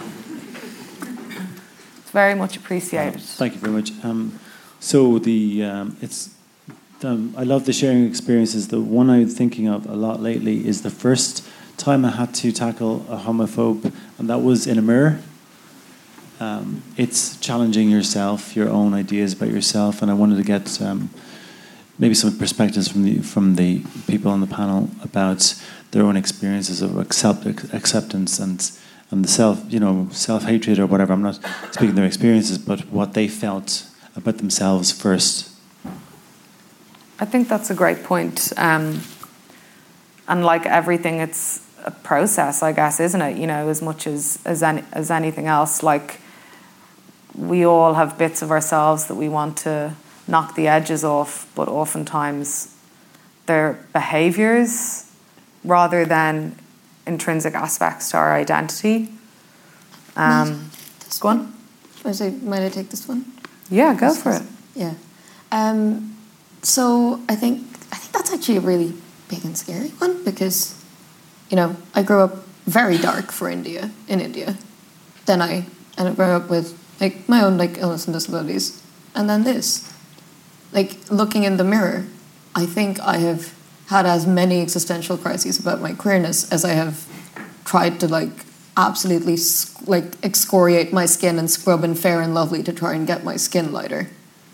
It's very much appreciated. Thank you very much. Um, so the um, it's um, I love the sharing experiences. The one I'm thinking of a lot lately is the first time I had to tackle a homophobe, and that was in a mirror. Um, it's challenging yourself, your own ideas about yourself, and I wanted to get um, maybe some perspectives from the from the people on the panel about their own experiences of accept, acceptance and and the self, you know, self-hatred or whatever. I'm not speaking their experiences, but what they felt about themselves first. I think that's a great point. Um, and like everything, it's a process, I guess, isn't it? You know, as much as as, any, as anything else, like, we all have bits of ourselves that we want to knock the edges off, but oftentimes they're behaviours rather than intrinsic aspects to our identity. Um, go on. I say, might I take this one? Yeah, go for it. Yeah. Um, so I think I think that's actually a really big and scary one, because, you know, I grew up very dark for India, in India. Then I ended up growing up with, like, my own, like, illness and disabilities. And then this. Like, looking in the mirror, I think I have had as many existential crises about my queerness as I have tried to, like, absolutely, like, excoriate my skin and scrub in Fair and Lovely to try and get my skin lighter.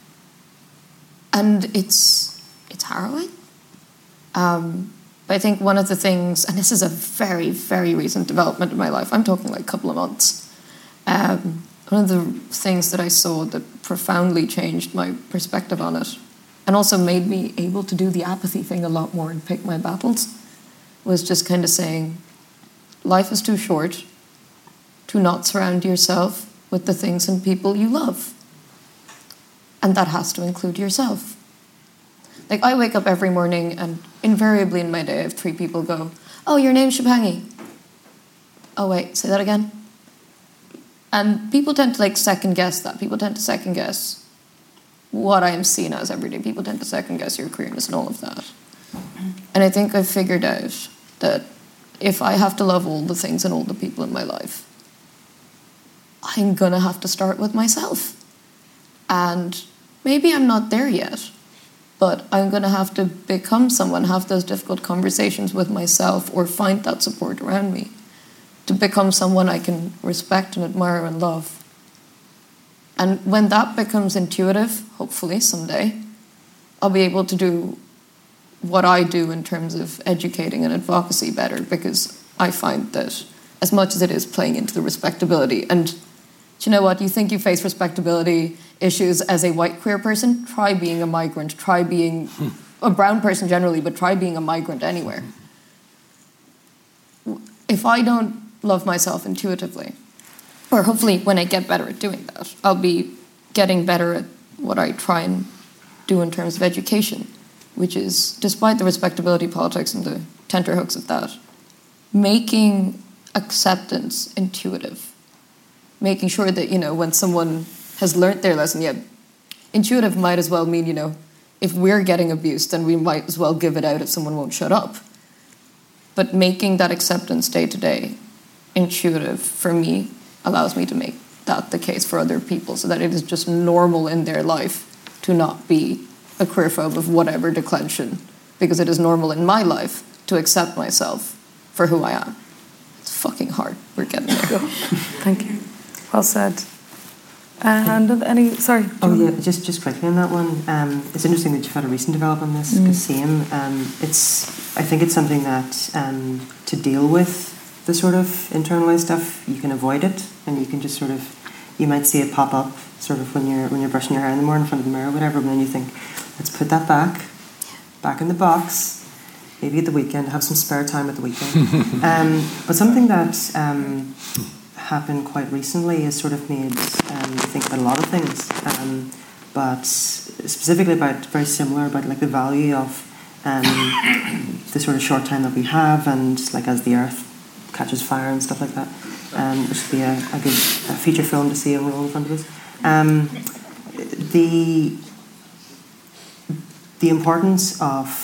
And it's, it's harrowing. Um, but I think one of the things, and this is a very, very recent development in my life, I'm talking like a couple of months, um, one of the things that I saw that profoundly changed my perspective on it, and also made me able to do the apathy thing a lot more and pick my battles, was just kind of saying, life is too short to not surround yourself with the things and people you love. And that has to include yourself. Like, I wake up every morning and invariably in my day I have three people go, oh, your name's Shabangi. Oh, wait, say that again. And people tend to, like, second guess that. People tend to second guess what I am seen as every day. People tend to second guess your queerness and all of that. And I think I've figured out that if I have to love all the things and all the people in my life, I'm going to have to start with myself. And maybe I'm not there yet, but I'm going to have to become someone, have those difficult conversations with myself, or find that support around me to become someone I can respect and admire and love. And when that becomes intuitive, hopefully someday, I'll be able to do what I do in terms of educating and advocacy better, because I find that as much as it is playing into the respectability, and do you know what, you think you face respectability issues as a white queer person, try being a migrant, try being a brown person generally, but try being a migrant anywhere. If I don't love myself intuitively, or hopefully when I get better at doing that, I'll be getting better at what I try and do in terms of education, which is, despite the respectability politics and the tenterhooks of that, making acceptance intuitive. Making sure that, you know, when someone has learnt their lesson, yeah, intuitive might as well mean, you know, if we're getting abused, then we might as well give it out if someone won't shut up. But making that acceptance day to day intuitive, for me, allows me to make that the case for other people, so that it is just normal in their life to not be a queerphobe of whatever declension, because it is normal in my life to accept myself for who I am. It's fucking hard. We're getting there. Thank you. Well said. And any, sorry. Oh yeah, just just quickly on that one. Um, it's interesting that you've had a recent development on this. Because mm. same, um, it's I think it's something that um, to deal with the sort of internalized stuff, you can avoid it, and you can just sort of you might see it pop up sort of when you're when you're brushing your hair in the morning in front of the mirror or whatever. But then you think, let's put that back, back in the box. Maybe at the weekend, have some spare time at the weekend. um, but something that. Um, happened quite recently has sort of made um, me think about a lot of things, um, but specifically about very similar about like the value of um, the sort of short time that we have, and like as the earth catches fire and stuff like that, um, which would be a, a good a feature film to see and roll in front of us. Um, the the importance of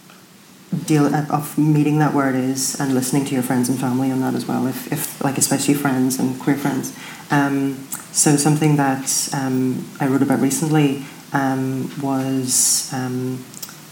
deal of meeting that where it is and listening to your friends and family on that as well, if, if like especially friends and queer friends. Um, so something that um, I wrote about recently um, was um,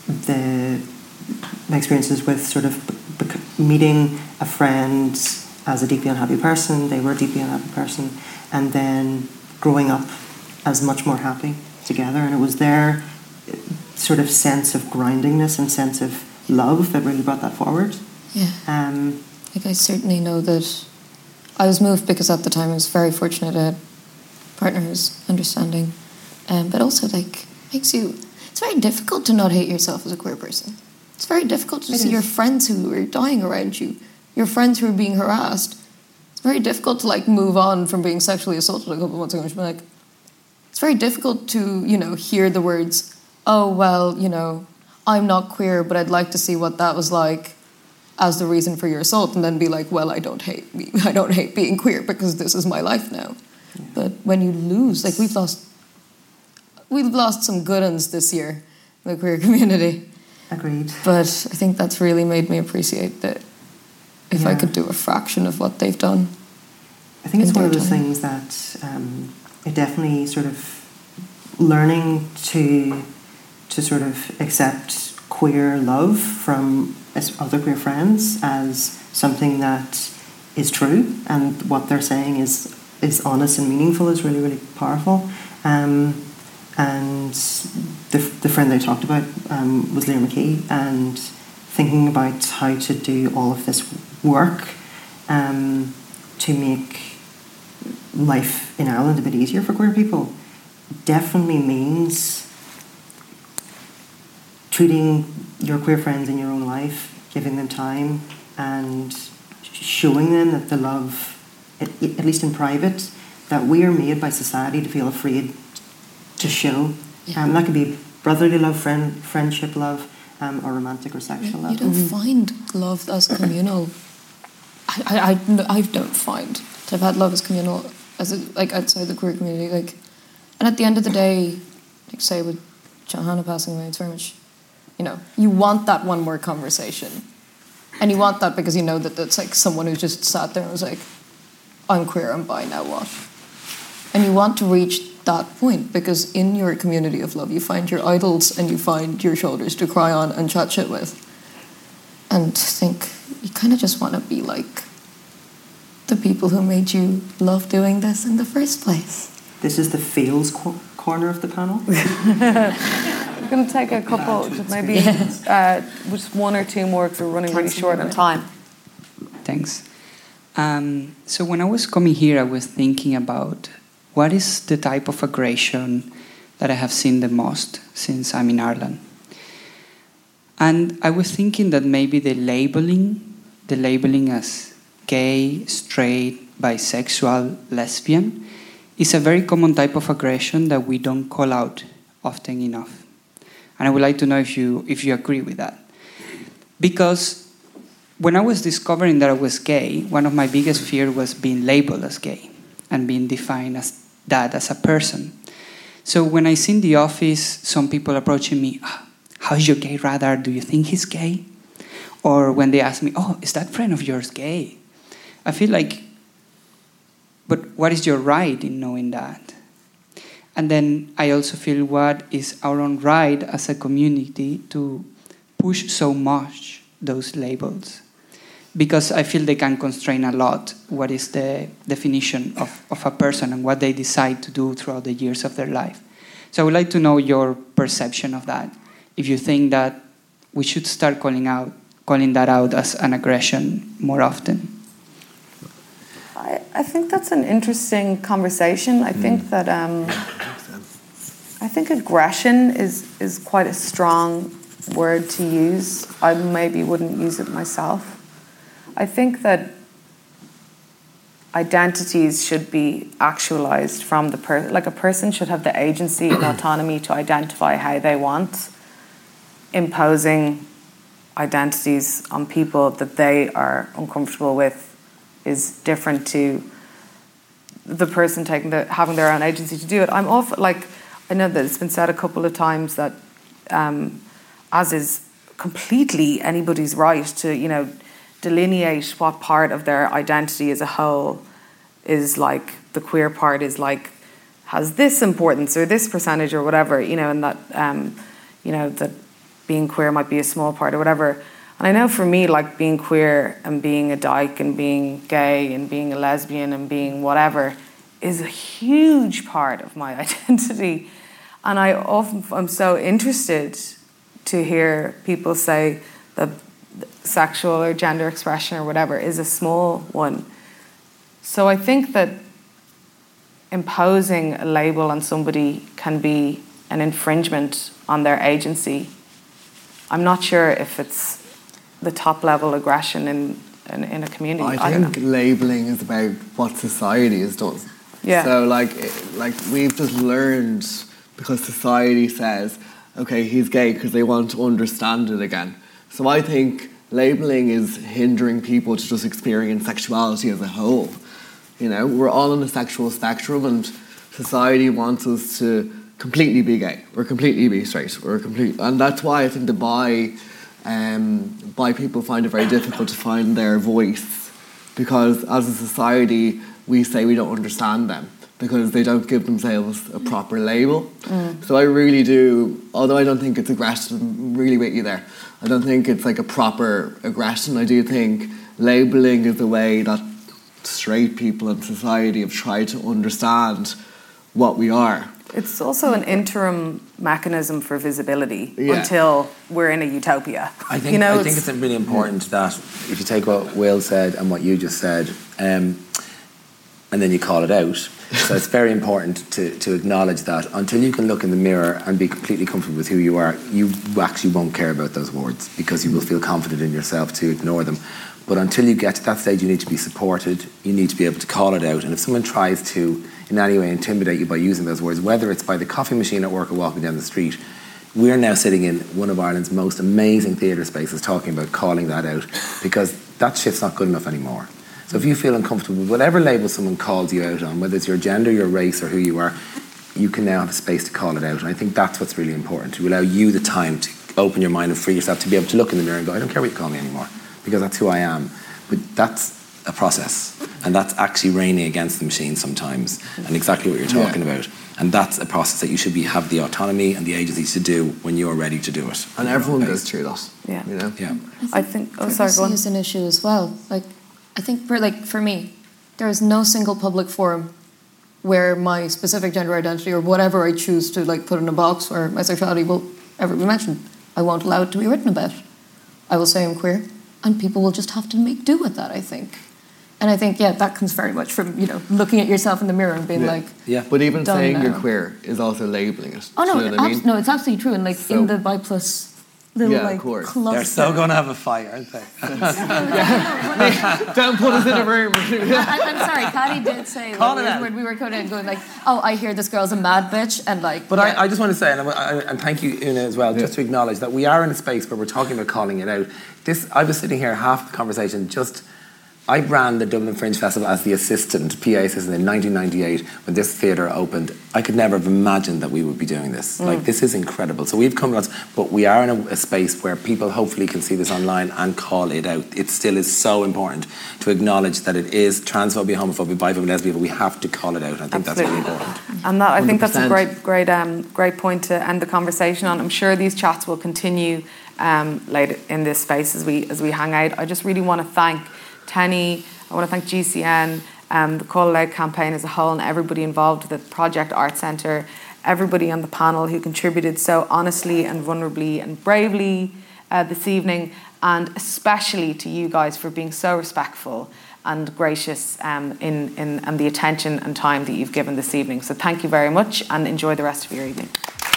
the my experiences with sort of b- b- meeting a friend as a deeply unhappy person. They were a deeply unhappy person, and then growing up as much more happy together. And it was their sort of sense of groundingness and sense of love that really brought that forward. Yeah. Um, like I certainly know that I was moved because at the time I was very fortunate I had a partner who was understanding, um, but also like makes you. It's very difficult to not hate yourself as a queer person. It's very difficult to it see is. your friends who are dying around you, your friends who are being harassed. It's very difficult to like move on from being sexually assaulted a couple of months ago and be like. It's very difficult to you know hear the words, oh well you know. I'm not queer, but I'd like to see what that was like as the reason for your assault, and then be like, well, I don't hate me. I don't hate being queer because this is my life now. Yeah. But when you lose, like we've lost, we've lost some good uns this year in the queer community. Agreed. But I think that's really made me appreciate that if yeah. I could do a fraction of what they've done. I think it's one of those time. things that um, it definitely sort of learning to. to sort of accept queer love from other queer friends as something that is true, and what they're saying is is honest and meaningful is really, really powerful. Um, and the, the friend I talked about um, was Lear McKee, and thinking about how to do all of this work um, to make life in Ireland a bit easier for queer people definitely means treating your queer friends in your own life, giving them time, and showing them that the love, at, at least in private, that we are made by society to feel afraid to show. Yeah. Um, that could be brotherly love, friend, friendship love, um, or romantic or sexual love. You don't mm-hmm. find love as communal. I, I, I, I don't find to have had love as communal as a, like outside the queer community. Like, and at the end of the day, like say with Johanna passing away, it's very much. You know, you want that one more conversation. And you want that because you know that that's like someone who just sat there and was like, I'm queer, I'm bi, now what? And you want to reach that point because in your community of love, you find your idols and you find your shoulders to cry on and chat shit with. And I think you kind of just want to be like the people who made you love doing this in the first place. This is the feels co- corner of the panel. I'm going to take a couple, just maybe uh, just one or two more because we're running really short on time. Thanks. Um, so when I was coming here, I was thinking about what is the type of aggression that I have seen the most since I'm in Ireland. And I was thinking that maybe the labeling, the labeling as gay, straight, bisexual, lesbian, is a very common type of aggression that we don't call out often enough. And I would like to know if you if you agree with that. Because when I was discovering that I was gay, one of my biggest fears was being labeled as gay and being defined as that as a person. So when I see in the office some people approaching me, oh, how's your gay radar? Do you think he's gay? Or when they ask me, oh, is that friend of yours gay? I feel like, but what is your right in knowing that? And then I also feel what is our own right as a community to push so much those labels. because I feel they can constrain a lot what is the definition of, of a person and what they decide to do throughout the years of their life. So I would like to know your perception of that. If you think that we should start calling out, calling that out as an aggression more often. I, I think that's an interesting conversation. I mm. think that um, I think aggression is is quite a strong word to use. I maybe wouldn't use it myself. I think that identities should be actualized from the person. Like a person should have the agency and autonomy to identify how they want. Imposing identities on people that they are uncomfortable with is different to the person taking the having their own agency to do it. I'm often like, I know that it's been said a couple of times that, um, as is completely anybody's right to, you know, delineate what part of their identity as a whole is like the queer part is like has this importance or this percentage or whatever, you know, and that um, you know that being queer might be a small part or whatever. And I know for me, like being queer and being a dyke and being gay and being a lesbian and being whatever is a huge part of my identity. And I often, I'm so interested to hear people say that sexual or gender expression or whatever is a small one. So I think that imposing a label on somebody can be an infringement on their agency. I'm not sure if it's the top level aggression in, in, in a community. I, I think don't know. labelling is about what society has done. Yeah. So like, like we've just learned because society says, okay, he's gay because they want to understand it again. So I think labelling is hindering people to just experience sexuality as a whole. You know, we're all on the sexual spectrum and society wants us to completely be gay or completely be straight or complete, and that's why I think the bi, um, bi people find it very difficult to find their voice, because as a society we say we don't understand them because they don't give themselves a proper label. Mm. So I really do, although I don't think it's aggression, I'm really with you there. I don't think it's like a proper aggression. I do think labelling is the way that straight people in society have tried to understand what we are. It's also an interim mechanism for visibility Yeah. until we're in a utopia. I think, you know, I think it's really important that if you take what Will said and what you just said, um, and then you call it out. So it's very important to, to acknowledge that until you can look in the mirror and be completely comfortable with who you are, you actually won't care about those words because you will feel confident in yourself to ignore them. But until you get to that stage, you need to be supported, you need to be able to call it out. And if someone tries to in any way intimidate you by using those words, whether it's by the coffee machine at work or walking down the street, we're now sitting in one of Ireland's most amazing theatre spaces talking about calling that out, because that shit's not good enough anymore. So if you feel uncomfortable with whatever label someone calls you out on, whether it's your gender, your race, or who you are, you can now have a space to call it out. And I think that's what's really important, to allow you the time to open your mind and free yourself to be able to look in the mirror and go, I don't care what you call me anymore, because that's who I am. But that's a process, and that's actually raining against the machine sometimes, and exactly what you're talking yeah. about. And that's a process that you should be have the autonomy and the agency to do when you're ready to do it. And everyone goes through that. Yeah. You know? Yeah. I think, oh sorry, go on. Privacy is an issue as well. Like, I think for like for me, there is no single public forum where my specific gender identity or whatever I choose to like put in a box or my sexuality will ever be mentioned. I won't allow it to be written about. I will say I'm queer, and people will just have to make do with that, I think. And I think, yeah, that comes very much from, you know, looking at yourself in the mirror and being yeah. like, yeah. But even saying now. you're queer is also labelling it. Oh, no, you know what I mean? no, it's absolutely true. And like so, in the bi plus little yeah, like of course. cluster. They're so going to have a fight, aren't they? yeah. Don't put us in a room. I, I'm sorry, Patty did say Call when, it we, out. when we were coding and going like, oh, I hear this girl's a mad bitch, and like. But yeah. I, I just want to say, and, I, and thank you, Una, as well, yeah. just to acknowledge that we are in a space where we're talking about calling it out. This, I was sitting here half the conversation just. I ran the Dublin Fringe Festival as the assistant, P A assistant in nineteen ninety-eight when this theatre opened. I could never have imagined that we would be doing this. Mm. Like, this is incredible. So we've come, but we are in a, a space where people hopefully can see this online and call it out. It still is so important to acknowledge that it is transphobia, homophobia, biphobia, lesbian. We have to call it out. I think Absolutely. That's really important. And that, I think one hundred percent. that's a great, great, um, great point to end the conversation on. I'm sure these chats will continue. um, later in this space as we as we hang out. I just really want to thank Tenny. I want to thank G C N, um, the Call It Out campaign as a whole, and everybody involved with the Project Art Centre, everybody on the panel who contributed so honestly and vulnerably and bravely uh, this evening, and especially to you guys for being so respectful and gracious um, in, in and the attention and time that you've given this evening. So thank you very much, and enjoy the rest of your evening.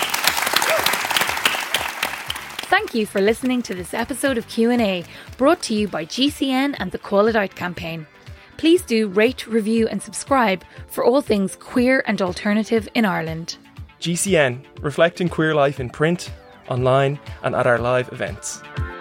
Thank you for listening to this episode of Q and A, brought to you by G C N and the Call It Out campaign. Please do rate, review and subscribe for all things queer and alternative in Ireland. G C N, reflecting queer life in print, online and at our live events.